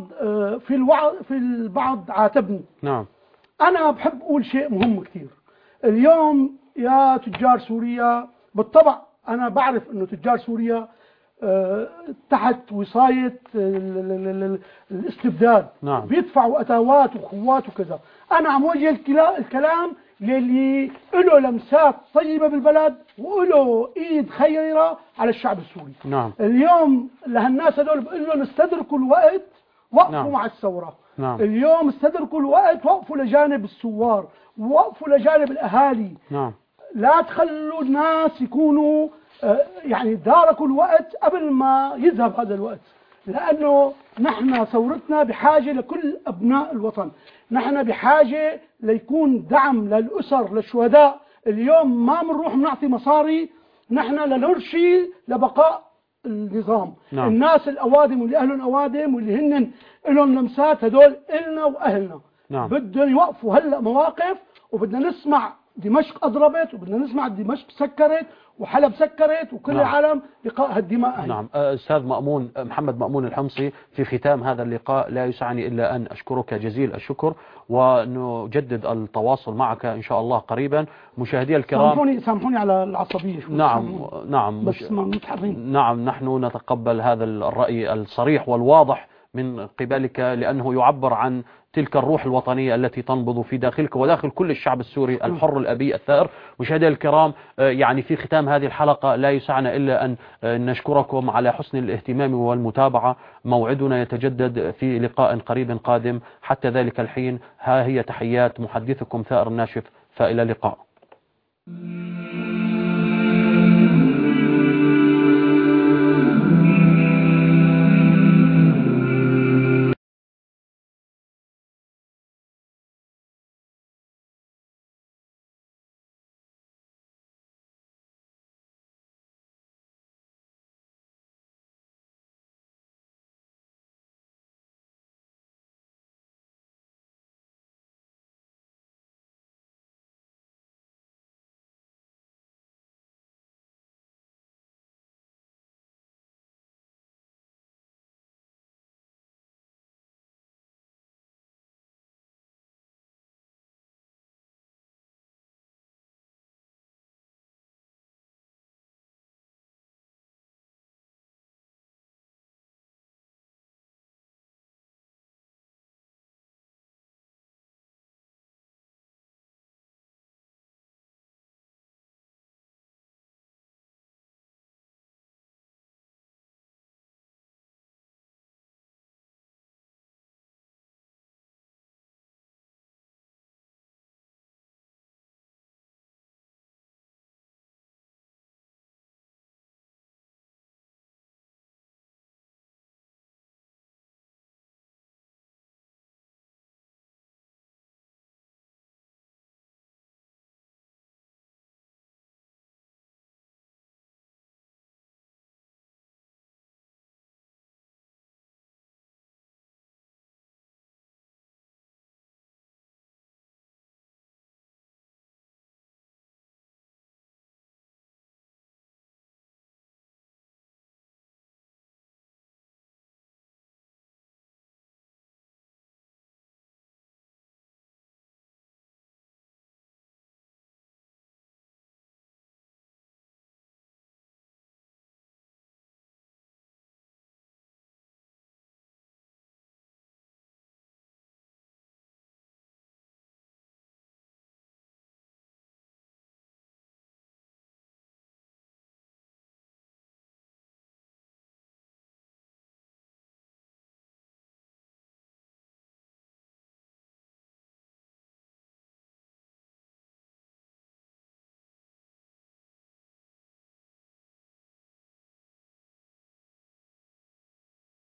البعض عاتبني. نعم. أنا بحب أقول شيء مهم كثير. اليوم يا تجار سوريا، بالطبع أنا بعرف أنه تجار سوريا تحت وصاية الاستبداد. نعم. بيدفعوا أتاوات وخوات وكذا. أنا عم وجه الكلام للي له لمسات طيبة بالبلد وله إيد خيرة على الشعب السوري. نعم. اليوم لهالناس هذول بقول لهم استدركوا الوقت، وقفوا نعم. مع الثورة. نعم. اليوم استدركوا الوقت، وقفوا لجانب الثوار، وقفوا لجانب الأهالي. نعم. لا تخلوا الناس يكونوا يعني داركوا الوقت قبل ما يذهب هذا الوقت، لأنه نحن ثورتنا بحاجة لكل أبناء الوطن. نحن بحاجة ليكون دعم للأسر للشهداء. اليوم ما بنروح بنعطي مصاري، نحن لنرشي لبقاء النظام. نعم. الناس الأوادم واللي أهلهم أوادم واللي هن لهم لمسات هدول إلنا وأهلنا. نعم. بدهم يوقفوا هلأ مواقف، وبدنا نسمع دمشق أضربت، وبدنا نسمع دمشق سكرت وحلب سكرت وكل نعم. العالم لقاء هالدماء. نعم. أستاذ مأمون، محمد مأمون الحمصي، في ختام هذا اللقاء لا يسعني إلا أن أشكرك جزيل الشكر، ونجدد التواصل معك إن شاء الله قريبا. مشاهدي الكرام، سامحوني على العصبية. نعم بس ما متحرين. نعم، نحن نتقبل هذا الرأي الصريح والواضح من قبلك، لأنه يعبر عن تلك الروح الوطنية التي تنبض في داخلك وداخل كل الشعب السوري الحر الأبي الثائر. مشاهدي الكرام، يعني في ختام هذه الحلقة لا يسعنا إلا أن نشكركم على حسن الاهتمام والمتابعة. موعدنا يتجدد في لقاء قريب قادم، حتى ذلك الحين ها هي تحيات محدثكم ثائر الناشف، فإلى اللقاء.